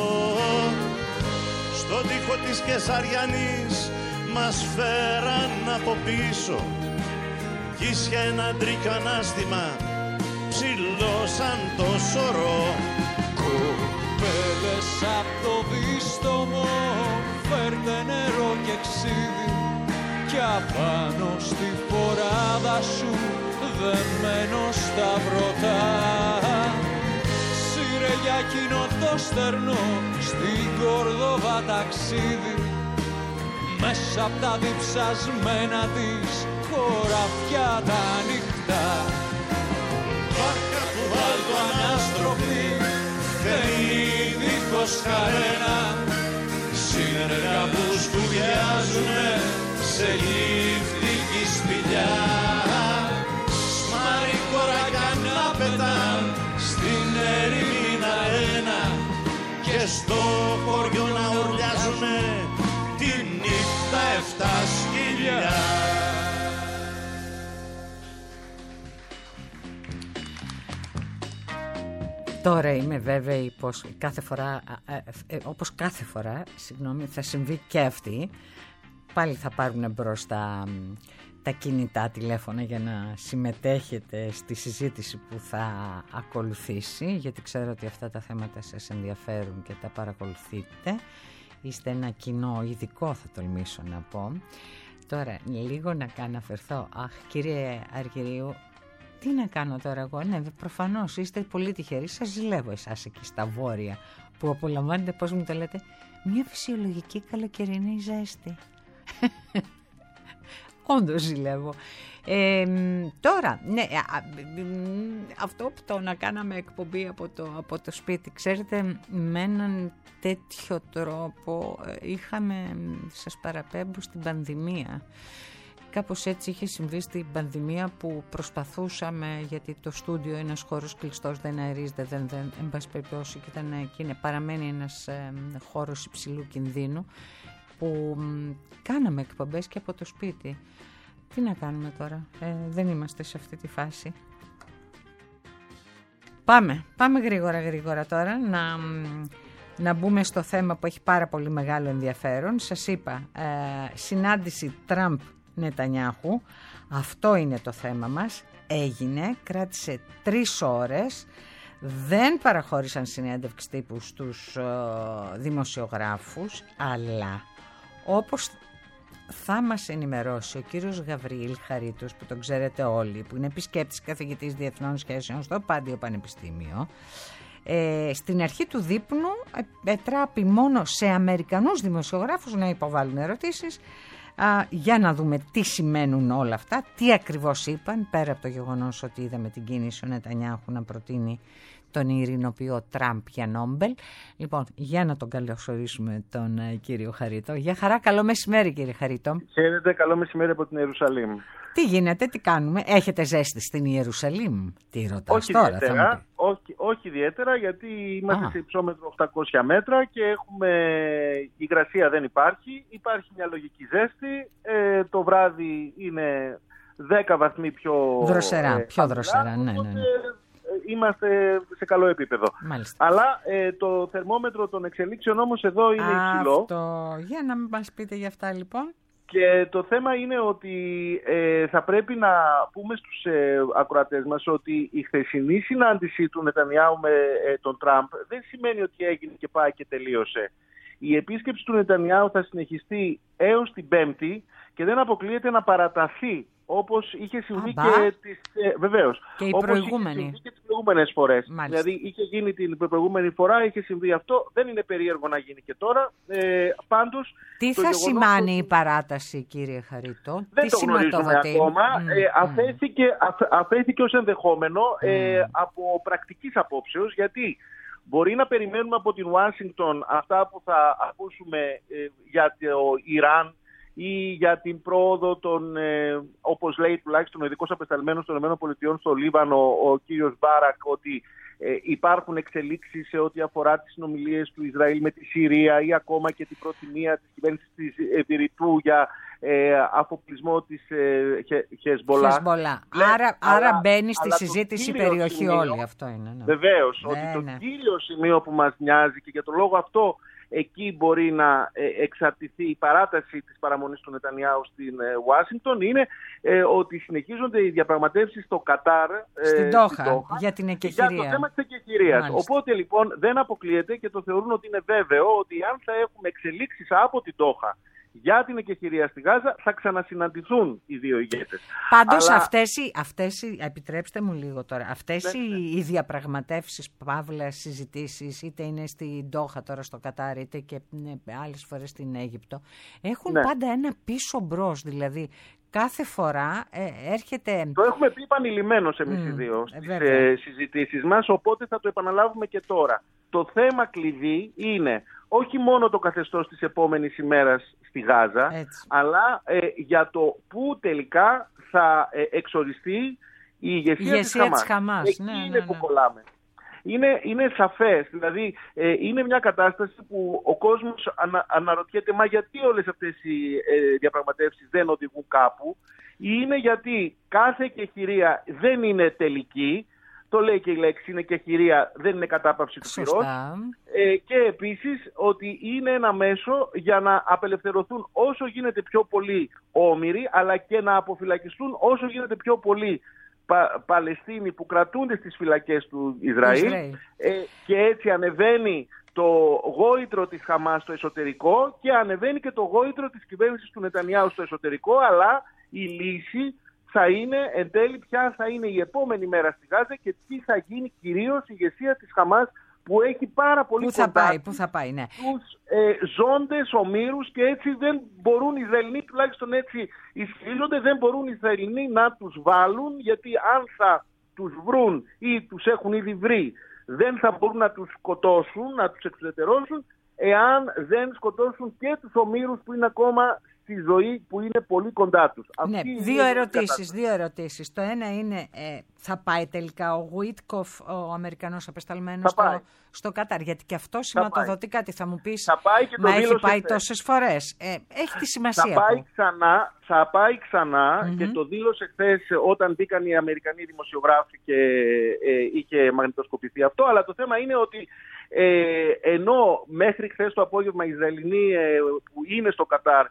[SPEAKER 6] Στο τοίχο της Κεσαριανής μας φέραν από πίσω κι ίσια ένα τρίκιο ανάστημα ψηλώσαν το σωρό.
[SPEAKER 5] Κοπέλες απ' το δίστομο, φέρτε νερό και ξύδι κι απάνω στη φοράδα σου δεμένο στα βρωτά. Σύρε για εκείνο το στερνό στην Κορδόβα ταξίδι, μέσα απ' τα διψασμένα της χωραφιά τα ανοιχτά.
[SPEAKER 6] Βάρκα του βάλτου ανάστροφη, θερή δίχως χαρένα, σύνεργα που σκουδιάζουνε σε γύφτικη σπηλιά. Σμάρι κοράκια να πετάν στην ερήμην αρένα και στο χωριό να ουρλιάζουνε τη νύχτα εφτά σκυλιά.
[SPEAKER 3] Τώρα είμαι βέβαιη πως κάθε φορά, ε, ε, όπως κάθε φορά, συγγνώμη, θα συμβεί και αυτή. Πάλι θα πάρουν μπροστά τα κινητά τηλέφωνα για να συμμετέχετε στη συζήτηση που θα ακολουθήσει, γιατί ξέρω ότι αυτά τα θέματα σας ενδιαφέρουν και τα παρακολουθείτε. Είστε ένα κοινό ειδικό, θα τολμήσω να πω. Τώρα λίγο να αναφερθώ. Αχ, κύριε Αργυρίου, τι να κάνω τώρα εγώ? Ναι, προφανώς είστε πολύ τυχεροί. Σας ζηλεύω εσάς εκεί στα βόρεια που απολαμβάνετε, πώς μου το λέτε, μια φυσιολογική καλοκαιρινή ζέστη. Όντως ζηλεύω. Ε, τώρα, ναι, αυτό που το να κάναμε εκπομπή από το, από το σπίτι, ξέρετε, με έναν τέτοιο τρόπο είχαμε, σας παραπέμπω, στην πανδημία. Κάπως έτσι είχε συμβεί στην πανδημία που προσπαθούσαμε, γιατί το στούντιο είναι ένας χώρος κλειστός, δεν αερίζεται, δεν, δεν, εν πάση περιπτώσει, και, ήταν, και είναι, παραμένει ένας ε, χώρος υψηλού κινδύνου, που μ, κάναμε εκπομπές και από το σπίτι. Τι να κάνουμε τώρα, ε, δεν είμαστε σε αυτή τη φάση. Πάμε, πάμε γρήγορα γρήγορα τώρα να, να μπούμε στο θέμα που έχει πάρα πολύ μεγάλο ενδιαφέρον. Σας είπα, ε, συνάντηση Τραμπ Νετανιάχου, αυτό είναι το θέμα μας. Έγινε, κράτησε τρεις ώρες, δεν παραχώρησαν συνέντευξη τύπου στους ε, δημοσιογράφους, αλλά όπως θα μας ενημερώσει ο κύριος Γαβριήλ Χαρίτος, που τον ξέρετε όλοι, που είναι επισκέπτης καθηγητής διεθνών σχέσεων στο Πάντιο Πανεπιστήμιο, ε, στην αρχή του δείπνου ετράπη μόνο σε Αμερικανούς δημοσιογράφους να υποβάλουν ερωτήσεις, α, για να δούμε τι σημαίνουν όλα αυτά, τι ακριβώς είπαν, πέρα από το γεγονός ότι είδαμε την κίνηση ο Νετανιάχου να προτείνει τον ειρηνοποιό Τραμπ για Νόμπελ. Λοιπόν, για να τον καλωσορίσουμε τον uh, κύριο Χαρίτο. Για χαρά, καλό μεσημέρι κύριε Χαρίτο.
[SPEAKER 7] Χαίρετε, καλό μεσημέρι από την Ιερουσαλήμ.
[SPEAKER 3] Τι γίνεται, τι κάνουμε, έχετε ζέστη στην Ιερουσαλήμ? Τι ρωτάς
[SPEAKER 7] όχι
[SPEAKER 3] τώρα?
[SPEAKER 7] Ιδιαίτερα,
[SPEAKER 3] θα μου...
[SPEAKER 7] όχι, όχι ιδιαίτερα, γιατί είμαστε
[SPEAKER 3] Α.
[SPEAKER 7] σε υψόμετρο οκτακόσια μέτρα και έχουμε, η υγρασία δεν υπάρχει, υπάρχει μια λογική ζέστη, ε, το βράδυ είναι δέκα βαθμοί πιο
[SPEAKER 3] δροσερά,
[SPEAKER 7] ε,
[SPEAKER 3] πιο δροσερά, ναι, ναι, ναι.
[SPEAKER 7] Είμαστε σε καλό επίπεδο.
[SPEAKER 3] Μάλιστα.
[SPEAKER 7] Αλλά ε, το θερμόμετρο των εξελίξεων όμως εδώ είναι υψηλό.
[SPEAKER 3] Αυτό, για να μας πείτε για αυτά λοιπόν.
[SPEAKER 7] Και το θέμα είναι ότι ε, θα πρέπει να πούμε στους ε, ακροατές μας ότι η χθεσινή συνάντηση του Νετανιάχου με ε, τον Τραμπ δεν σημαίνει ότι έγινε και πάει και τελείωσε. Η επίσκεψη του Νετανιάχου θα συνεχιστεί έως την Πέμπτη και δεν αποκλείεται να παραταθεί, όπως είχε συμβεί
[SPEAKER 3] Αμπά.
[SPEAKER 7] και τις, ε, βεβαίως,
[SPEAKER 3] Και η
[SPEAKER 7] όπως
[SPEAKER 3] προηγούμενη.
[SPEAKER 7] είχε συμβεί και τις προηγούμενες φορές.
[SPEAKER 3] Μάλιστα.
[SPEAKER 7] Δηλαδή είχε γίνει την προηγούμενη φορά, είχε συμβεί αυτό. Δεν είναι περίεργο να γίνει και τώρα. Ε, πάντως,
[SPEAKER 3] τι θα σημάνει η παράταση, κύριε Χαρίτο?
[SPEAKER 7] Δεν
[SPEAKER 3] τι
[SPEAKER 7] το γνωρίζουμε ακόμα.
[SPEAKER 3] Mm,
[SPEAKER 7] ε, αφέθηκε, αφ, αφέθηκε ως ενδεχόμενο ε,
[SPEAKER 3] Mm.
[SPEAKER 7] από πρακτικής απόψεως, γιατί μπορεί να περιμένουμε από την Ουάσιγκτον αυτά που θα ακούσουμε ε, για το Ιράν ή για την πρόοδο των, ε, όπως λέει τουλάχιστον ο ειδικός απεσταλμένος των ΗΠΑ στο Λίβανο, ο κύριος Μπάρακ, ότι ε, υπάρχουν εξελίξεις σε ό,τι αφορά τις συνομιλίες του Ισραήλ με τη Συρία ή ακόμα και την προθυμία της κυβέρνησης της Εβηρητού για ε, αφοπλισμό της ε, Χεσμολά.
[SPEAKER 3] Χεσμολά.
[SPEAKER 7] Λέ,
[SPEAKER 3] άρα,
[SPEAKER 7] αλλά,
[SPEAKER 3] άρα μπαίνει στη
[SPEAKER 7] αλλά
[SPEAKER 3] συζήτηση η
[SPEAKER 7] κύριο
[SPEAKER 3] περιοχή
[SPEAKER 7] σημείο,
[SPEAKER 3] όλη. Αυτό είναι. Ναι.
[SPEAKER 7] Βεβαίως,
[SPEAKER 3] Ναι,
[SPEAKER 7] ότι το
[SPEAKER 3] ναι.
[SPEAKER 7] κύριο σημείο που μας νοιάζει και για τον λόγο αυτό εκεί μπορεί να ε, εξαρτηθεί η παράταση της παραμονής του Νετανιάου στην ε, Ουάσιγκτον είναι ε, ότι συνεχίζονται οι διαπραγματεύσεις στο Κατάρ ε,
[SPEAKER 3] Στην Ντόχα,
[SPEAKER 7] Ντόχα
[SPEAKER 3] για την
[SPEAKER 7] για
[SPEAKER 3] εκεχηρία.
[SPEAKER 7] το θέμα της εκεχηρίας.
[SPEAKER 3] Μάλιστα.
[SPEAKER 7] Οπότε λοιπόν δεν αποκλείεται και το θεωρούν ότι είναι βέβαιο ότι αν θα έχουμε εξελίξεις από την Ντόχα για την εκεχηρία στη Γάζα θα ξανασυναντηθούν οι δύο ηγέτες.
[SPEAKER 3] Πάντως
[SPEAKER 7] Αλλά...
[SPEAKER 3] αυτές, οι, αυτές οι, επιτρέψτε μου λίγο τώρα, αυτές
[SPEAKER 7] Ναι,
[SPEAKER 3] οι,
[SPEAKER 7] ναι.
[SPEAKER 3] οι διαπραγματεύσεις, παύλα, συζητήσεις, είτε είναι στη Ντόχα τώρα στο Κατάρ, είτε και ναι, άλλες φορές στην Αίγυπτο, έχουν
[SPEAKER 7] Ναι.
[SPEAKER 3] πάντα ένα πίσω μπρος, δηλαδή κάθε φορά ε, έρχεται...
[SPEAKER 7] Το έχουμε πει επανειλημμένως εμείς
[SPEAKER 3] Mm,
[SPEAKER 7] οι δύο
[SPEAKER 3] ε,
[SPEAKER 7] στις
[SPEAKER 3] βέβαια.
[SPEAKER 7] ε, συζητήσεις μας, οπότε θα το επαναλάβουμε και τώρα. Το θέμα κλειδί είναι όχι μόνο το καθεστώς της επόμενης ημέρας στη Γάζα,
[SPEAKER 3] Έτσι.
[SPEAKER 7] αλλά ε, για το πού τελικά θα ε, εξοριστεί η ηγεσία,
[SPEAKER 3] Η ηγεσία
[SPEAKER 7] της Χαμάς.
[SPEAKER 3] της Χαμάς,
[SPEAKER 7] Εκεί
[SPEAKER 3] ναι,
[SPEAKER 7] είναι
[SPEAKER 3] ναι,
[SPEAKER 7] που
[SPEAKER 3] ναι.
[SPEAKER 7] κολλάμε. Είναι, είναι σαφές, δηλαδή ε, είναι μια κατάσταση που ο κόσμος ανα, αναρωτιέται μα γιατί όλες αυτές οι ε, διαπραγματεύσεις δεν οδηγούν κάπου. Είναι γιατί κάθε κεχηρία δεν είναι τελική, το λέει και η λέξη, είναι κεχηρία, δεν είναι κατάπαυση του πυρός.
[SPEAKER 3] Σωστά.
[SPEAKER 7] Ε, και επίσης ότι είναι ένα μέσο για να απελευθερωθούν όσο γίνεται πιο πολλοί όμηροι, αλλά και να αποφυλακιστούν όσο γίνεται πιο πολλοί Πα, Παλαιστίνοι που κρατούνται στις φυλακές του Ισραήλ,
[SPEAKER 3] Ισραήλ.
[SPEAKER 7] Ε, και έτσι ανεβαίνει το γόητρο της Χαμάς στο εσωτερικό και ανεβαίνει και το γόητρο της κυβέρνησης του Νετανιάου στο εσωτερικό, αλλά η λύση θα είναι εν τέλει ποια θα είναι η επόμενη μέρα στη Γάζα και τι θα γίνει κυρίως η ηγεσία της Χαμάς που έχει πάρα πολύ
[SPEAKER 3] Πού θα
[SPEAKER 7] κοντά
[SPEAKER 3] πάει, πού θα πάει, ναι.
[SPEAKER 7] τους ε, ζώντες ομήρους και έτσι δεν μπορούν οι Ισραηλοί, τουλάχιστον έτσι ισχυρίζονται, δεν μπορούν οι Ισραηλοί να τους βάλουν, γιατί αν θα τους βρουν ή τους έχουν ήδη βρει δεν θα μπορούν να τους σκοτώσουν, να τους εξουδετερώσουν, εάν δεν σκοτώσουν και τους ομήρους που είναι ακόμα στη ζωή, που είναι πολύ κοντά τους.
[SPEAKER 3] Ναι,
[SPEAKER 7] Αυτή
[SPEAKER 3] δύο
[SPEAKER 7] είναι η
[SPEAKER 3] ερωτήσεις,
[SPEAKER 7] κατάσταση.
[SPEAKER 3] δύο ερωτήσεις. Το ένα είναι, ε, θα πάει τελικά ο Γουίτκοφ, ο Αμερικανός απεσταλμένος,
[SPEAKER 7] Θα πάει.
[SPEAKER 3] στο, στο Κατάρ, γιατί και αυτό σηματοδοτεί κάτι. Θα μου πεις,
[SPEAKER 7] Θα πάει και το
[SPEAKER 3] μα έχει
[SPEAKER 7] δήλωσε
[SPEAKER 3] πάει
[SPEAKER 7] χθες.
[SPEAKER 3] τόσες φορές. Ε, έχει τη σημασία
[SPEAKER 7] Θα πάει
[SPEAKER 3] του.
[SPEAKER 7] ξανά, θα πάει ξανά
[SPEAKER 3] Μμμ.
[SPEAKER 7] και το δήλωσε χθες όταν μπήκαν οι Αμερικανοί δημοσιογράφοι και ε, είχε μαγνητοσκοπηθεί αυτό, αλλά το θέμα είναι ότι ε, ενώ μέχρι χθες το απόγευμα οι Ισραηλινοί ε, που είναι στο Κατάρ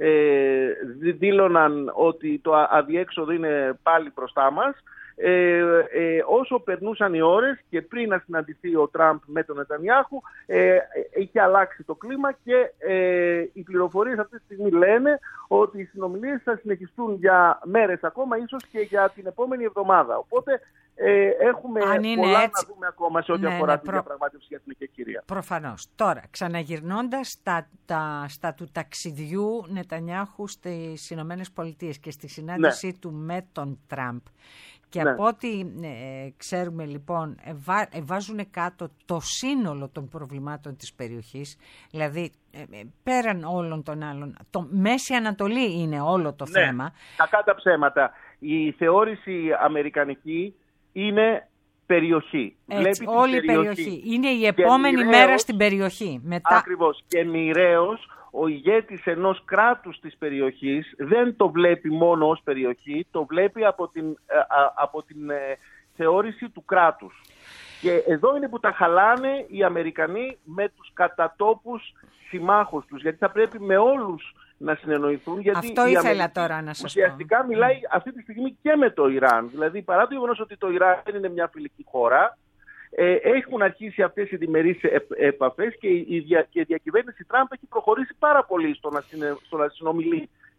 [SPEAKER 7] ε, δήλωναν ότι το αδιέξοδο είναι πάλι μπροστά μας, Ε, ε, όσο περνούσαν οι ώρες και πριν να συναντηθεί ο Τραμπ με τον Νετανιάχου, ε, είχε αλλάξει το κλίμα και ε, οι πληροφορίες αυτή τη στιγμή λένε ότι οι συνομιλίες θα συνεχιστούν για μέρες ακόμα, ίσως και για την επόμενη εβδομάδα. Οπότε ε, έχουμε πολλά
[SPEAKER 3] έτσι...
[SPEAKER 7] να δούμε ακόμα σε ό,τι
[SPEAKER 3] ναι,
[SPEAKER 7] αφορά
[SPEAKER 3] ναι,
[SPEAKER 7] την
[SPEAKER 3] προ...
[SPEAKER 7] διαπραγμάτευση για την εκεχηρία.
[SPEAKER 3] Προφανώς. Τώρα, ξαναγυρνώντας στα, τα, στα του ταξιδιού Νετανιάχου στις Ηνωμένες Πολιτείες και στη συνάντησή
[SPEAKER 7] ναι.
[SPEAKER 3] του με τον Τραμπ, και
[SPEAKER 7] ναι.
[SPEAKER 3] από ό,τι ε, ξέρουμε λοιπόν, ευα, βάζουν κάτω το σύνολο των προβλημάτων της περιοχής, δηλαδή ε, ε, πέραν όλων των άλλων, το Μέση Ανατολή είναι όλο το
[SPEAKER 7] ναι,
[SPEAKER 3] θέμα.
[SPEAKER 7] Κακά τα ψέματα. Η θεώρηση αμερικανική είναι περιοχή.
[SPEAKER 3] Έτσι,
[SPEAKER 7] Βλέπει
[SPEAKER 3] όλη η
[SPEAKER 7] περιοχή.
[SPEAKER 3] περιοχή. Είναι η επόμενη
[SPEAKER 7] μοιραίως,
[SPEAKER 3] μέρα στην περιοχή. Μετά...
[SPEAKER 7] Ακριβώς. Και μοιραίως ο ηγέτης ενός κράτους της περιοχής δεν το βλέπει μόνο ως περιοχή, το βλέπει από την, α, από την ε, θεώρηση του κράτους. Και εδώ είναι που τα χαλάνε οι Αμερικανοί με τους κατατόπους συμμάχους τους, γιατί θα πρέπει με όλους να συνεννοηθούν. Γιατί
[SPEAKER 3] αυτό ήθελα τώρα να σας
[SPEAKER 7] ουσιαστικά
[SPEAKER 3] πω.
[SPEAKER 7] μιλάει αυτή τη στιγμή και με το Ιράν. Δηλαδή, παρά το γεγονός ότι το Ιράν δεν είναι μια φιλική χώρα, ε, έχουν αρχίσει αυτές οι διμερείς επαφές και η, δια, και η διακυβέρνηση Τραμπ έχει προχωρήσει πάρα πολύ στο να, συνε, στο να συνομιλεί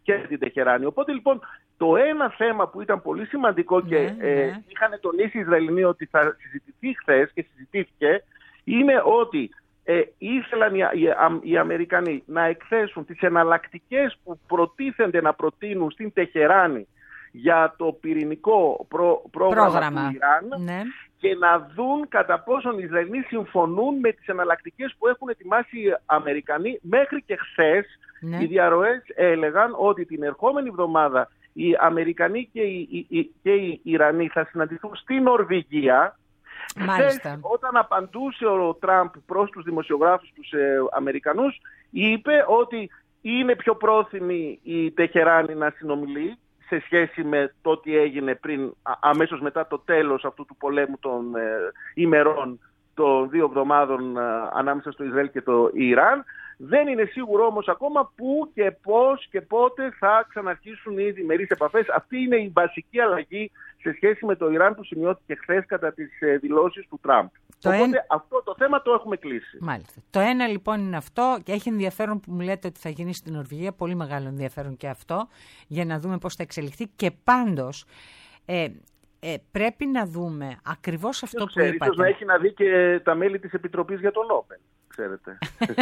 [SPEAKER 7] και την Τεχεράνη. Οπότε λοιπόν το ένα θέμα που ήταν πολύ σημαντικό και
[SPEAKER 3] Ναι,
[SPEAKER 7] ε,
[SPEAKER 3] ναι.
[SPEAKER 7] είχαν τονίσει οι Ισραηλινοί ότι θα συζητηθεί χθες και συζητήθηκε, είναι ότι ε, ήθελαν οι, οι, οι Αμερικανοί να εκθέσουν τις εναλλακτικές που προτίθενται να προτείνουν στην Τεχεράνη για το πυρηνικό προ, πρόγραμμα,
[SPEAKER 3] Πρόγραμμα.
[SPEAKER 7] του Ιράν,
[SPEAKER 3] Ναι.
[SPEAKER 7] και να δουν κατά πόσον οι Ισραηλοί συμφωνούν με τις εναλλακτικές που έχουν ετοιμάσει οι Αμερικανοί. Μέχρι και χθες
[SPEAKER 3] Ναι.
[SPEAKER 7] οι διαρροές έλεγαν ότι την ερχόμενη εβδομάδα οι Αμερικανοί και οι, οι, οι, και οι Ιρανοί θα συναντηθούν στην Νορβηγία.
[SPEAKER 3] Μάλιστα.
[SPEAKER 7] Χθες, όταν απαντούσε ο Τραμπ προς τους δημοσιογράφους τους ε, Αμερικανούς, είπε ότι είναι πιο πρόθυμη η Τεχεράνη να συνομιλεί σε σχέση με το τι έγινε πριν, α, αμέσως μετά το τέλος αυτού του πολέμου των ε, ημερών των δύο εβδομάδων ε, ανάμεσα στο Ισραήλ και το Ιράν. Δεν είναι σίγουρο όμως ακόμα πού και πώς και πότε θα ξαναρχίσουν οι διμερείς επαφές. Αυτή είναι η βασική αλλαγή σε σχέση με το Ιράν που σημειώθηκε χθες κατά τις ε, δηλώσεις του Τραμπ.
[SPEAKER 3] Το
[SPEAKER 7] Οπότε
[SPEAKER 3] εν...
[SPEAKER 7] αυτό το θέμα το έχουμε κλείσει.
[SPEAKER 3] Μάλιστα. Το ένα λοιπόν είναι αυτό και έχει ενδιαφέρον που μου λέτε ότι θα γίνει στην Νορβηγία, πολύ μεγάλο ενδιαφέρον και αυτό, για να δούμε πώς θα εξελιχθεί και πάντως ε, ε, πρέπει να δούμε ακριβώς αυτό
[SPEAKER 7] Ποιος
[SPEAKER 3] που
[SPEAKER 7] ξέρει,
[SPEAKER 3] είπατε.
[SPEAKER 7] ίσως να έχει να δει και τα μέλη της Επιτροπής για τον Όπεν, ξέρετε.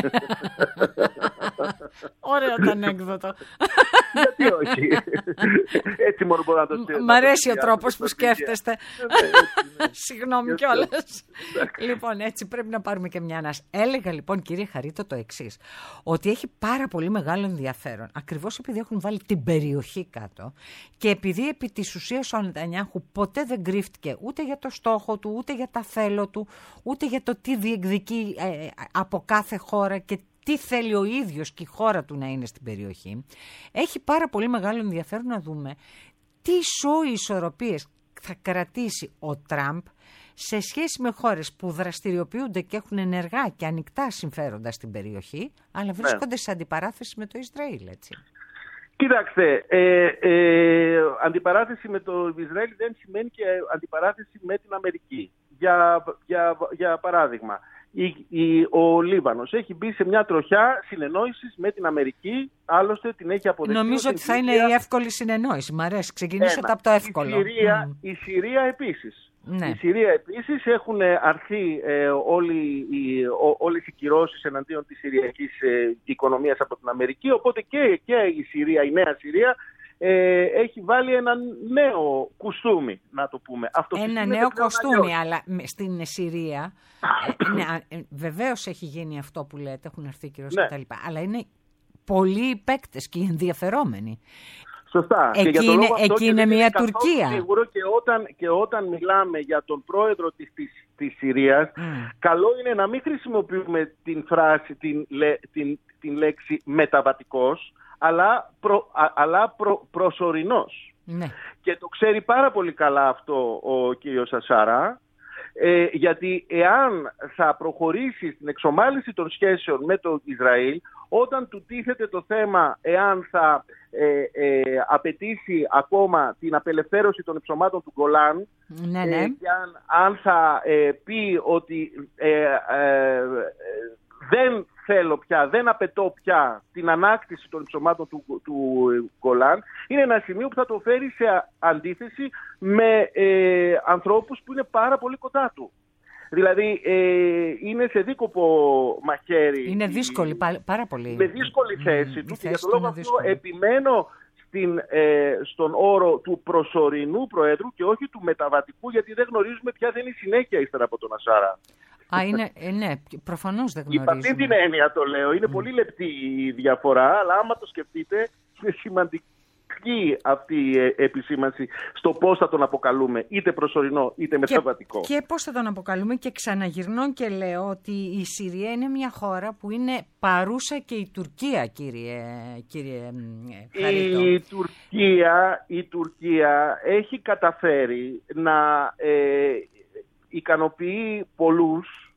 [SPEAKER 3] Ωραίο το ανέκδοτο.
[SPEAKER 7] Γιατί όχι. Έτσι μόνο μπορώ να το σκέφτομαι.
[SPEAKER 3] Μ' αρέσει ο τρόπος που σκέφτεστε. Συγγνώμη κιόλας. Λοιπόν, έτσι πρέπει να πάρουμε και μια ανάσα. Έλεγα λοιπόν, κύριε Χαρίτο, το εξής. Ότι έχει πάρα πολύ μεγάλο ενδιαφέρον. Ακριβώς επειδή έχουν βάλει την περιοχή κάτω και επειδή επί της ουσίας ο Νετανιάχου ποτέ δεν κρύφτηκε ούτε για το στόχο του, ούτε για τα θέλω του, ούτε για το τι διεκδικεί ε, από κάθε χώρα και τι θέλει ο ίδιος και η χώρα του να είναι στην περιοχή. Έχει πάρα πολύ μεγάλο ενδιαφέρον να δούμε τι σόι ισορροπίες θα κρατήσει ο Τραμπ σε σχέση με χώρες που δραστηριοποιούνται και έχουν ενεργά και ανοιχτά συμφέροντα στην περιοχή, αλλά βρίσκονται ναι. σε αντιπαράθεση με το Ισραήλ, έτσι.
[SPEAKER 7] Κοιτάξτε, ε, ε, αντιπαράθεση με το Ισραήλ δεν σημαίνει και αντιπαράθεση με την Αμερική. Για, για, για παράδειγμα, η, η, ο Λίβανος έχει μπει σε μια τροχιά συνεννόησης με την Αμερική, άλλωστε την έχει αποδεχτεί.
[SPEAKER 3] Νομίζω ότι θα είναι η εύκολη συνεννόηση. Μ' αρέσει, ξεκινήσατε από το εύκολο.
[SPEAKER 7] Η Συρία, mm. η Συρία επίσης.
[SPEAKER 3] Ναι.
[SPEAKER 7] Η Συρία επίσης έχουν αρθεί ε, όλοι οι, ό, όλες οι κυρώσεις εναντίον της συριακής ε, οικονομίας από την Αμερική, οπότε και, και η Συρία, η νέα Συρία, ε, έχει βάλει ένα νέο κουστούμι, να το πούμε. Αυτό
[SPEAKER 3] ένα νέο κοστούμι, αλλά στην Συρία, ε, ναι, ε, βεβαίως έχει γίνει αυτό που λέτε, έχουν αρθεί κυρώσεις ναι. κτλ. Αλλά είναι πολλοί οι παίκτες και οι ενδιαφερόμενοι.
[SPEAKER 7] Σωστά.
[SPEAKER 3] Εκεί
[SPEAKER 7] και για το
[SPEAKER 3] είναι,
[SPEAKER 7] λόγο αυτό
[SPEAKER 3] εκεί είναι μια
[SPEAKER 7] είναι
[SPEAKER 3] Τουρκία.
[SPEAKER 7] Σίγουρο και όταν, και όταν μιλάμε για τον πρόεδρο της, της, της Συρίας, mm. καλό είναι να μην χρησιμοποιούμε την φράση, την, την, την λέξη μεταβατικός, αλλά, προ, α, αλλά προ, προσωρινός.
[SPEAKER 3] Ναι.
[SPEAKER 7] Και το ξέρει πάρα πολύ καλά αυτό ο κύριος Ασάρα, ε, γιατί εάν θα προχωρήσει στην εξομάλυνση των σχέσεων με το Ισραήλ, όταν του τίθεται το θέμα εάν θα ε, ε, απαιτήσει ακόμα την απελευθέρωση των υψωμάτων του Γκολάν,
[SPEAKER 3] ναι, ναι.
[SPEAKER 7] Ε, και αν, αν θα ε, πει ότι ε, ε, ε, δεν θέλω πια, δεν απαιτώ πια την ανάκτηση των υψωμάτων του, του Γκολάν, είναι ένα σημείο που θα το φέρει σε αντίθεση με ε, ανθρώπους που είναι πάρα πολύ κοντά του. Δηλαδή ε, είναι σε δίκοπο μαχαίρι.
[SPEAKER 3] Είναι δύσκολη, πάρα πολύ.
[SPEAKER 7] Με δύσκολη θέση mm, του και για τον λόγο αυτό
[SPEAKER 3] δύσκολη.
[SPEAKER 7] επιμένω στην, ε, στον όρο του προσωρινού Προέδρου και όχι του μεταβατικού, γιατί δεν γνωρίζουμε ποια δεν είναι η συνέχεια ύστερα από τον Ασάρα.
[SPEAKER 3] Α, είναι, ε, ναι, προφανώς δεν γνωρίζουμε.
[SPEAKER 7] Υπ' αυτή την έννοια το λέω. Είναι mm. πολύ λεπτή η διαφορά, αλλά άμα το σκεφτείτε, είναι σημαντική αυτή η επισήμανση στο πώς θα τον αποκαλούμε, είτε προσωρινό είτε μεταβατικό.
[SPEAKER 3] Και, και πώς θα τον αποκαλούμε, και ξαναγυρνώ και λέω ότι η Συρία είναι μια χώρα που είναι παρούσα και η Τουρκία, κύριε, κύριε Χαρίτο.
[SPEAKER 7] Η Τουρκία, η Τουρκία έχει καταφέρει να ε, ικανοποιεί πολλούς,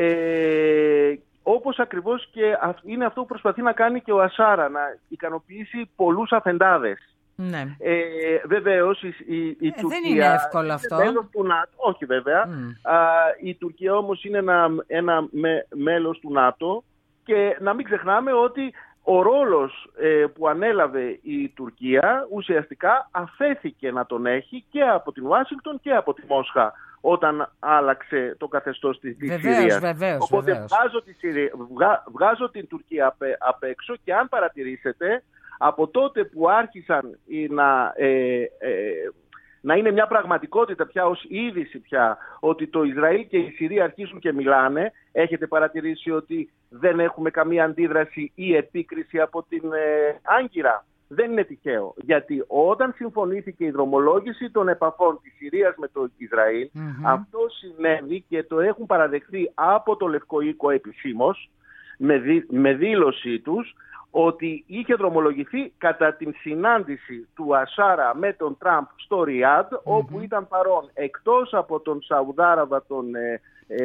[SPEAKER 7] ε, όπως ακριβώς και είναι αυτό που προσπαθεί να κάνει και ο Ασάρα, να ικανοποιήσει πολλούς αφεντάδες.
[SPEAKER 3] Ναι.
[SPEAKER 7] Ε, βεβαίως η, η, η
[SPEAKER 3] ε,
[SPEAKER 7] Τουρκία
[SPEAKER 3] δεν είναι εύκολο αυτό.
[SPEAKER 7] Είναι μέλος του ΝΑΤΟ, όχι βέβαια. Mm. Α, η Τουρκία όμως είναι ένα, ένα με, μέλος του ΝΑΤΟ και να μην ξεχνάμε ότι ο ρόλος ε, που ανέλαβε η Τουρκία ουσιαστικά αφέθηκε να τον έχει και από την Ουάσιγκτον και από τη Μόσχα όταν άλλαξε το καθεστώς της, της
[SPEAKER 3] βεβαίως,
[SPEAKER 7] Συρίας.
[SPEAKER 3] Βεβαίως,
[SPEAKER 7] Οπότε
[SPEAKER 3] βεβαίως.
[SPEAKER 7] Βγάζω, τη Συρία, βγα, βγάζω την Τουρκία απ, απ' έξω και αν παρατηρήσετε από τότε που άρχισαν να... Ε, ε, να είναι μια πραγματικότητα πια ως είδηση πια ότι το Ισραήλ και η Συρία αρχίζουν και μιλάνε. Έχετε παρατηρήσει ότι δεν έχουμε καμία αντίδραση ή επίκριση από την ε, Άγκυρα. Δεν είναι τυχαίο. Γιατί όταν συμφωνήθηκε η δρομολόγηση των επαφών της Συρίας με το Ισραήλ, mm-hmm. αυτό συνέβη και το έχουν παραδεχθεί από το Λευκό Οίκο επισήμως, με, δι, με δήλωσή τους, ότι είχε δρομολογηθεί κατά την συνάντηση του Ασάρα με τον Τραμπ στο Ριάντ, mm-hmm. όπου ήταν παρόν εκτός από τον Σαουδάραβα τον ε,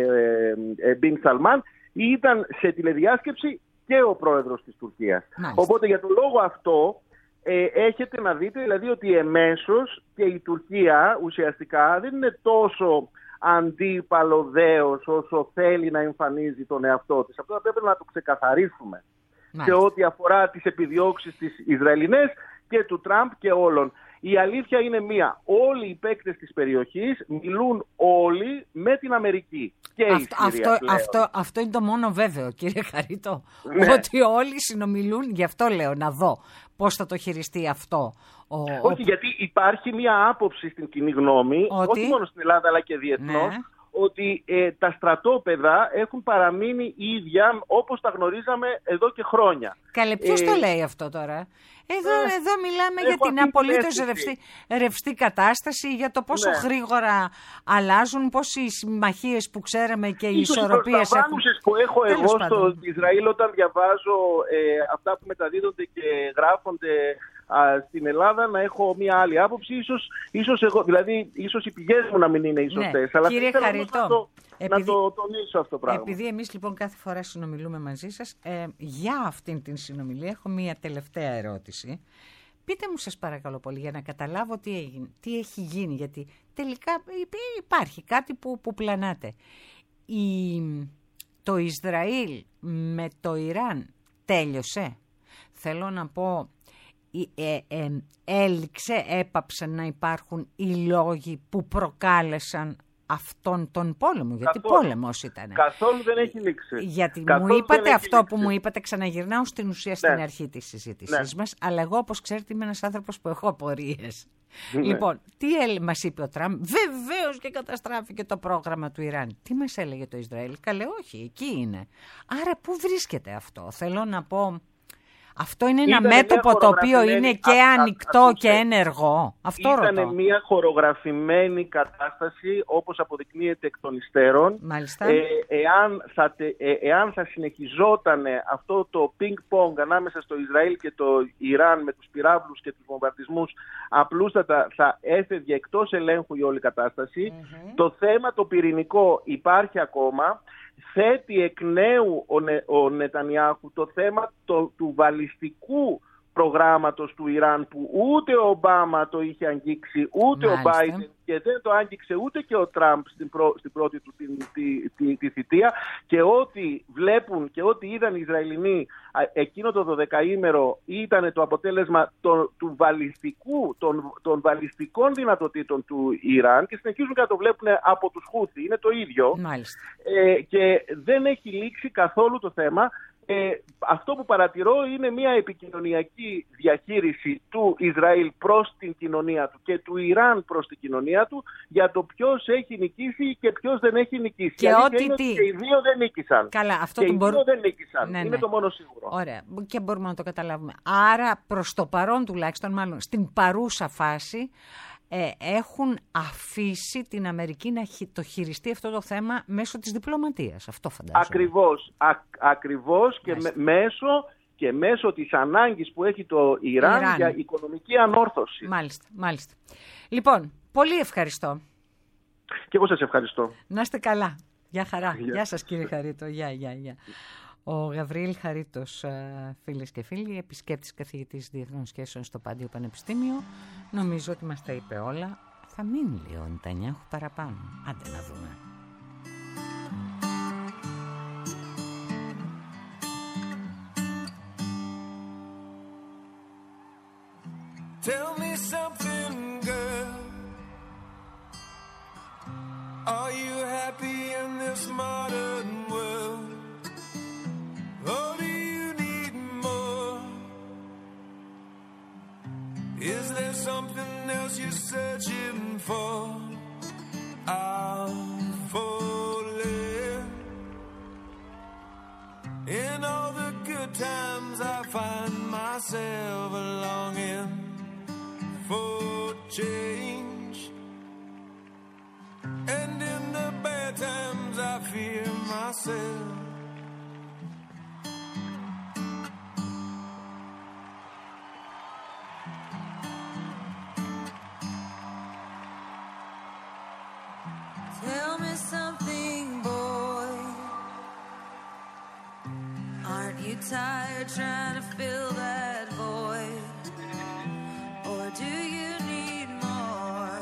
[SPEAKER 7] ε, ε, Μπιν Σαλμάν, ήταν σε τηλεδιάσκεψη και ο πρόεδρος της Τουρκίας. Nice. Οπότε για τον λόγο αυτό ε, έχετε να δείτε δηλαδή ότι εμέσως και η Τουρκία ουσιαστικά δεν είναι τόσο αντίπαλο δέος όσο θέλει να εμφανίζει τον εαυτό της. Αυτό θα πρέπει να το ξεκαθαρίσουμε. Σε ό,τι αφορά τις επιδιώξεις της Ισραηλινές και του Τραμπ και όλων. Η αλήθεια είναι μία. Όλοι οι παίκτες της περιοχής μιλούν όλοι με την Αμερική. Και
[SPEAKER 3] αυτό,
[SPEAKER 7] η Συρία,
[SPEAKER 3] αυτό, αυτό, αυτό είναι το μόνο βέβαιο, κύριε Χαρίτο. Ναι. Ότι όλοι συνομιλούν, γι' αυτό λέω να δω πώς θα το χειριστεί αυτό. Ο,
[SPEAKER 7] όχι, ο... γιατί υπάρχει μία άποψη στην κοινή γνώμη, ότι... όχι μόνο στην Ελλάδα αλλά και διεθνώς, ναι. ότι ε, τα στρατόπεδα έχουν παραμείνει ίδια όπως τα γνωρίζαμε εδώ και χρόνια.
[SPEAKER 3] Καλέ, ποιος ε, το λέει αυτό τώρα? Εδώ, ε, εδώ μιλάμε για την απολύτως ρευστή, ρευστή κατάσταση, για το πόσο ναι. γρήγορα αλλάζουν, πώς οι συμμαχίες που ξέραμε και οι
[SPEAKER 7] ίσως
[SPEAKER 3] ισορροπίες
[SPEAKER 7] έχουν...
[SPEAKER 3] έχουν...
[SPEAKER 7] που έχω
[SPEAKER 3] Τέλος
[SPEAKER 7] εγώ
[SPEAKER 3] πάντων.
[SPEAKER 7] στο Ισραήλ όταν διαβάζω ε, αυτά που μεταδίδονται και γράφονται α, στην Ελλάδα να έχω μια άλλη άποψη, ίσως, ίσως, εγώ, δηλαδή, ίσως οι πηγές μου να μην είναι οι σωστές.
[SPEAKER 3] Ναι.
[SPEAKER 7] Αλλά
[SPEAKER 3] Κύριε Χαρίτο,
[SPEAKER 7] να το,
[SPEAKER 3] επειδή,
[SPEAKER 7] να το τονίσω αυτό το πράγμα.
[SPEAKER 3] Επειδή εμείς λοιπόν κάθε φορά συνομιλούμε μαζί σας, ε, για αυτήν την συνομιλία έχω μια τελευταία ερώτηση. Πείτε μου σας παρακαλώ πολύ για να καταλάβω τι, έγινε, τι έχει γίνει, γιατί τελικά υπάρχει κάτι που, που πλανάτε. Η, το Ισραήλ με το Ιράν τέλειωσε. Θέλω να πω, ε, ε, έληξε, έπαψαν να υπάρχουν οι λόγοι που προκάλεσαν αυτόν τον πόλεμο, γιατί
[SPEAKER 7] καθόλου,
[SPEAKER 3] πόλεμος ήταν.
[SPEAKER 7] Καθόλου δεν έχει λήξει.
[SPEAKER 3] Γιατί
[SPEAKER 7] καθόλου
[SPEAKER 3] μου είπατε αυτό
[SPEAKER 7] λήξει.
[SPEAKER 3] που μου είπατε, ξαναγυρνάω στην ουσία
[SPEAKER 7] ναι.
[SPEAKER 3] στην αρχή της συζήτησής ναι. μας, αλλά εγώ όπως ξέρετε είμαι ένας άνθρωπος που έχω απορίες. Ναι. Λοιπόν, τι έλ, μας είπε ο Τραμπ? Βεβαίως και καταστράφηκε το πρόγραμμα του Ιράν. Τι μας έλεγε το Ισραήλ? Καλέ, όχι, εκεί είναι. Άρα πού βρίσκεται αυτό? Θέλω να πω... Αυτό είναι ένα Ήτανε μέτωπο το οποίο είναι και α, ανοιχτό α, και ενεργό. Αυτό ρωτώ.
[SPEAKER 7] Ήταν μια χορογραφημένη κατάσταση όπως αποδεικνύεται εκ των υστέρων.
[SPEAKER 3] Μάλιστα.
[SPEAKER 7] Ε, εάν, θα, ε, εάν θα συνεχιζόταν αυτό το πινκ-πονγκ ανάμεσα στο Ισραήλ και το Ιράν με τους πυράβλους και τους βομβαρδισμούς, απλούστατα θα έφευγε εκτός ελέγχου η όλη κατάσταση. Mm-hmm. Το θέμα το πυρηνικό υπάρχει ακόμα. Θέτει εκ νέου ο, Νε, ο Νετανιάχου το θέμα το, του βαλιστικού προγράμματος του Ιράν που ούτε ο Ομπάμα το είχε αγγίξει, ούτε Μάλιστα. ο Μπάιντεν και δεν το άγγιξε ούτε και ο Τραμπ στην, προ, στην πρώτη του τη, τη, τη, τη θητεία, και ό,τι βλέπουν και ό,τι είδαν οι Ισραηλινοί εκείνο το δωδεκαήμερο ήταν το αποτέλεσμα το, του βαλιστικού, των, των βαλιστικών δυνατοτήτων του Ιράν και συνεχίζουν και να το βλέπουν από τους Χούθι. Είναι το ίδιο. Ε, και δεν έχει λήξει καθόλου το θέμα. Ε, αυτό που παρατηρώ είναι μια επικοινωνιακή διαχείριση του Ισραήλ προς την κοινωνία του και του Ιράν προς την κοινωνία του για το ποιος έχει νικήσει και ποιος δεν έχει νικήσει.
[SPEAKER 3] Και ό,τι
[SPEAKER 7] είναι
[SPEAKER 3] τι...
[SPEAKER 7] και οι δύο δεν νίκησαν.
[SPEAKER 3] Καλά, αυτό
[SPEAKER 7] και
[SPEAKER 3] το
[SPEAKER 7] οι
[SPEAKER 3] μπορώ...
[SPEAKER 7] δύο δεν νίκησαν.
[SPEAKER 3] Ναι, ναι.
[SPEAKER 7] Είναι το μόνο σίγουρο.
[SPEAKER 3] Ωραία. Και μπορούμε να το καταλάβουμε. Άρα προς το παρόν τουλάχιστον, μάλλον στην παρούσα φάση, Ε, έχουν αφήσει την Αμερική να το χειριστεί αυτό το θέμα μέσω της διπλωματίας. Αυτό φαντάζομαι.
[SPEAKER 7] Ακριβώς. Α, ακριβώς και με, μέσω, και μέσω της ανάγκης που έχει το Ιράν, Ιράν για οικονομική ανόρθωση.
[SPEAKER 3] Μάλιστα, μάλιστα. Λοιπόν, πολύ ευχαριστώ.
[SPEAKER 7] Και εγώ σας ευχαριστώ.
[SPEAKER 3] Να είστε καλά. Γεια χαρά. Γεια, Γεια σας κύριε Χαρίτο. Γεια, γεια, γεια. Ο Γαβριήλ Χαρίτος, φίλες και φίλοι, επισκέπτης καθηγητής διεθνών σχέσεων στο Πάντιο Πανεπιστήμιο. Νομίζω ότι μας τα είπε όλα. Θα μείνει λίγο ο Νετανιάχου παραπάνω. Άντε να δούμε.
[SPEAKER 2] this modern world? Or do you need more? Is there something else you're searching for? I'm falling. In all the good times I find myself longing for change, and in the bad times I fear myself.
[SPEAKER 8] Tell me something, boy. Aren't you tired trying to fill that void? Or do you need more?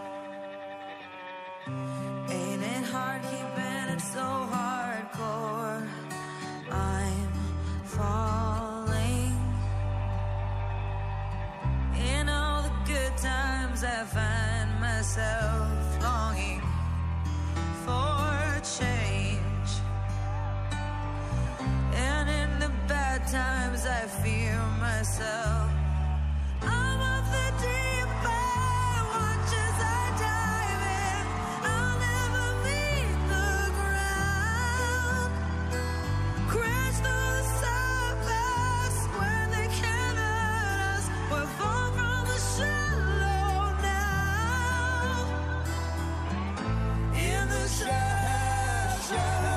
[SPEAKER 8] Ain't it hard keeping it so hardcore? I'm falling. In all the good times I find myself longing for change, and in the bad times I fear myself. I'm of the deep end, watch as I dive in. I'll never meet the ground. Crash through the surface where they can't hurt us. We're far from the shallow now. In the shallow,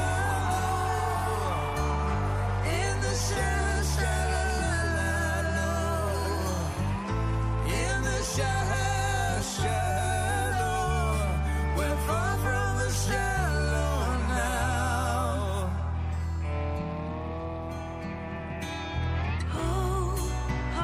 [SPEAKER 8] in the shallow, shallow, in the shallow, shallow, we're far from the shallow now. Oh, oh,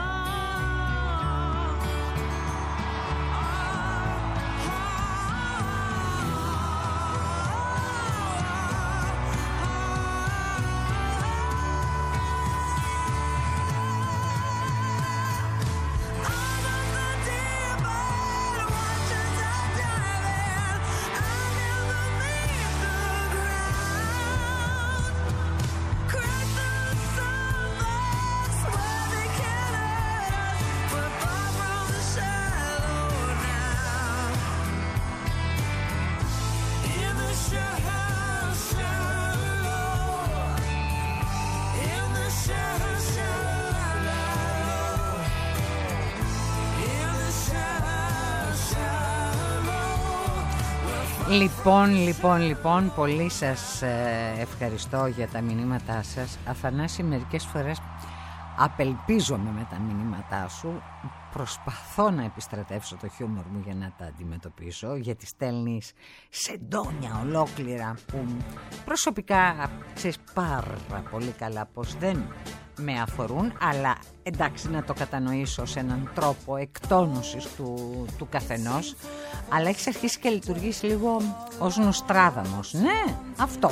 [SPEAKER 3] Λοιπόν, λοιπόν, λοιπόν, πολύ σας ε, ευχαριστώ για τα μηνύματά σας. Αφανάση, μερικές φορές απελπίζομαι με τα μηνύματά σου. Προσπαθώ να επιστρατεύσω το χιούμορ μου για να τα αντιμετωπίσω, γιατί στέλνεις σεντόνια ολόκληρα που προσωπικά ξέρεις πάρα πολύ καλά πως δεν με αφορούν, αλλά εντάξει, να το κατανοήσω σε έναν τρόπο εκτόνωσης του, του καθενός, αλλά έχεις αρχίσει και λειτουργείς λίγο ως Νοστράδαμος. Ναι, αυτό.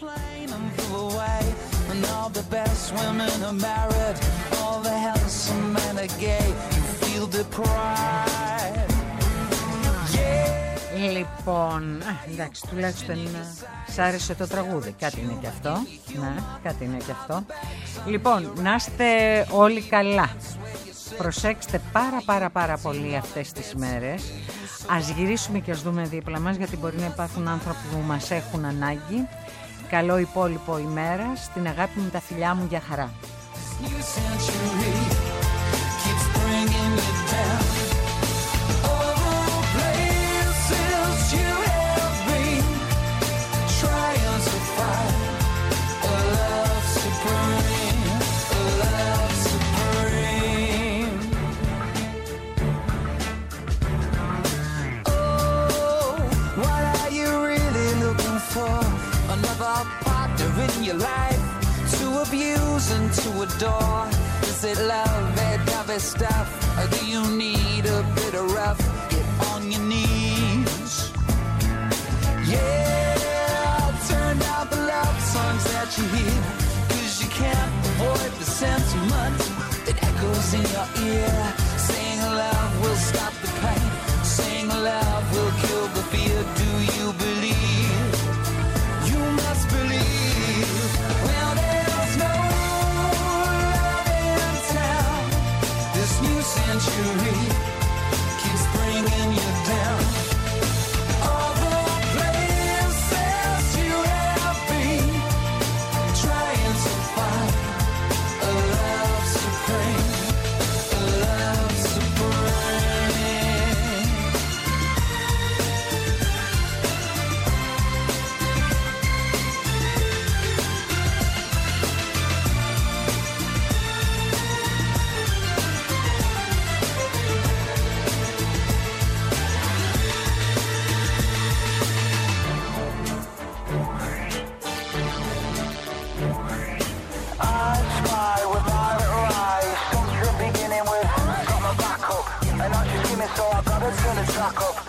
[SPEAKER 3] Λοιπόν, εντάξει, τουλάχιστον σ' άρεσε το τραγούδι. Κάτι είναι και αυτό. Ναι, κάτι είναι και αυτό. Λοιπόν, να είστε όλοι καλά. Προσέξτε πάρα πάρα πάρα πολύ αυτές τις μέρες. Ας γυρίσουμε και ας δούμε δίπλα μας, γιατί μπορεί να υπάρχουν άνθρωποι που μας έχουν ανάγκη. Καλό υπόλοιπο ημέρα. Στην αγάπη μου, τα φιλιά μου, για χαρά. In your life, to abuse and to adore. Is it love, that dovey stuff, or do you need a bit of rough? Get on your knees. Yeah, turn down the love songs that you hear, 'cause you can't avoid the sentiment that echoes in your ear. Saying love will stop the pain, saying love will kill the fear. Do you believe? You
[SPEAKER 2] turn the track up.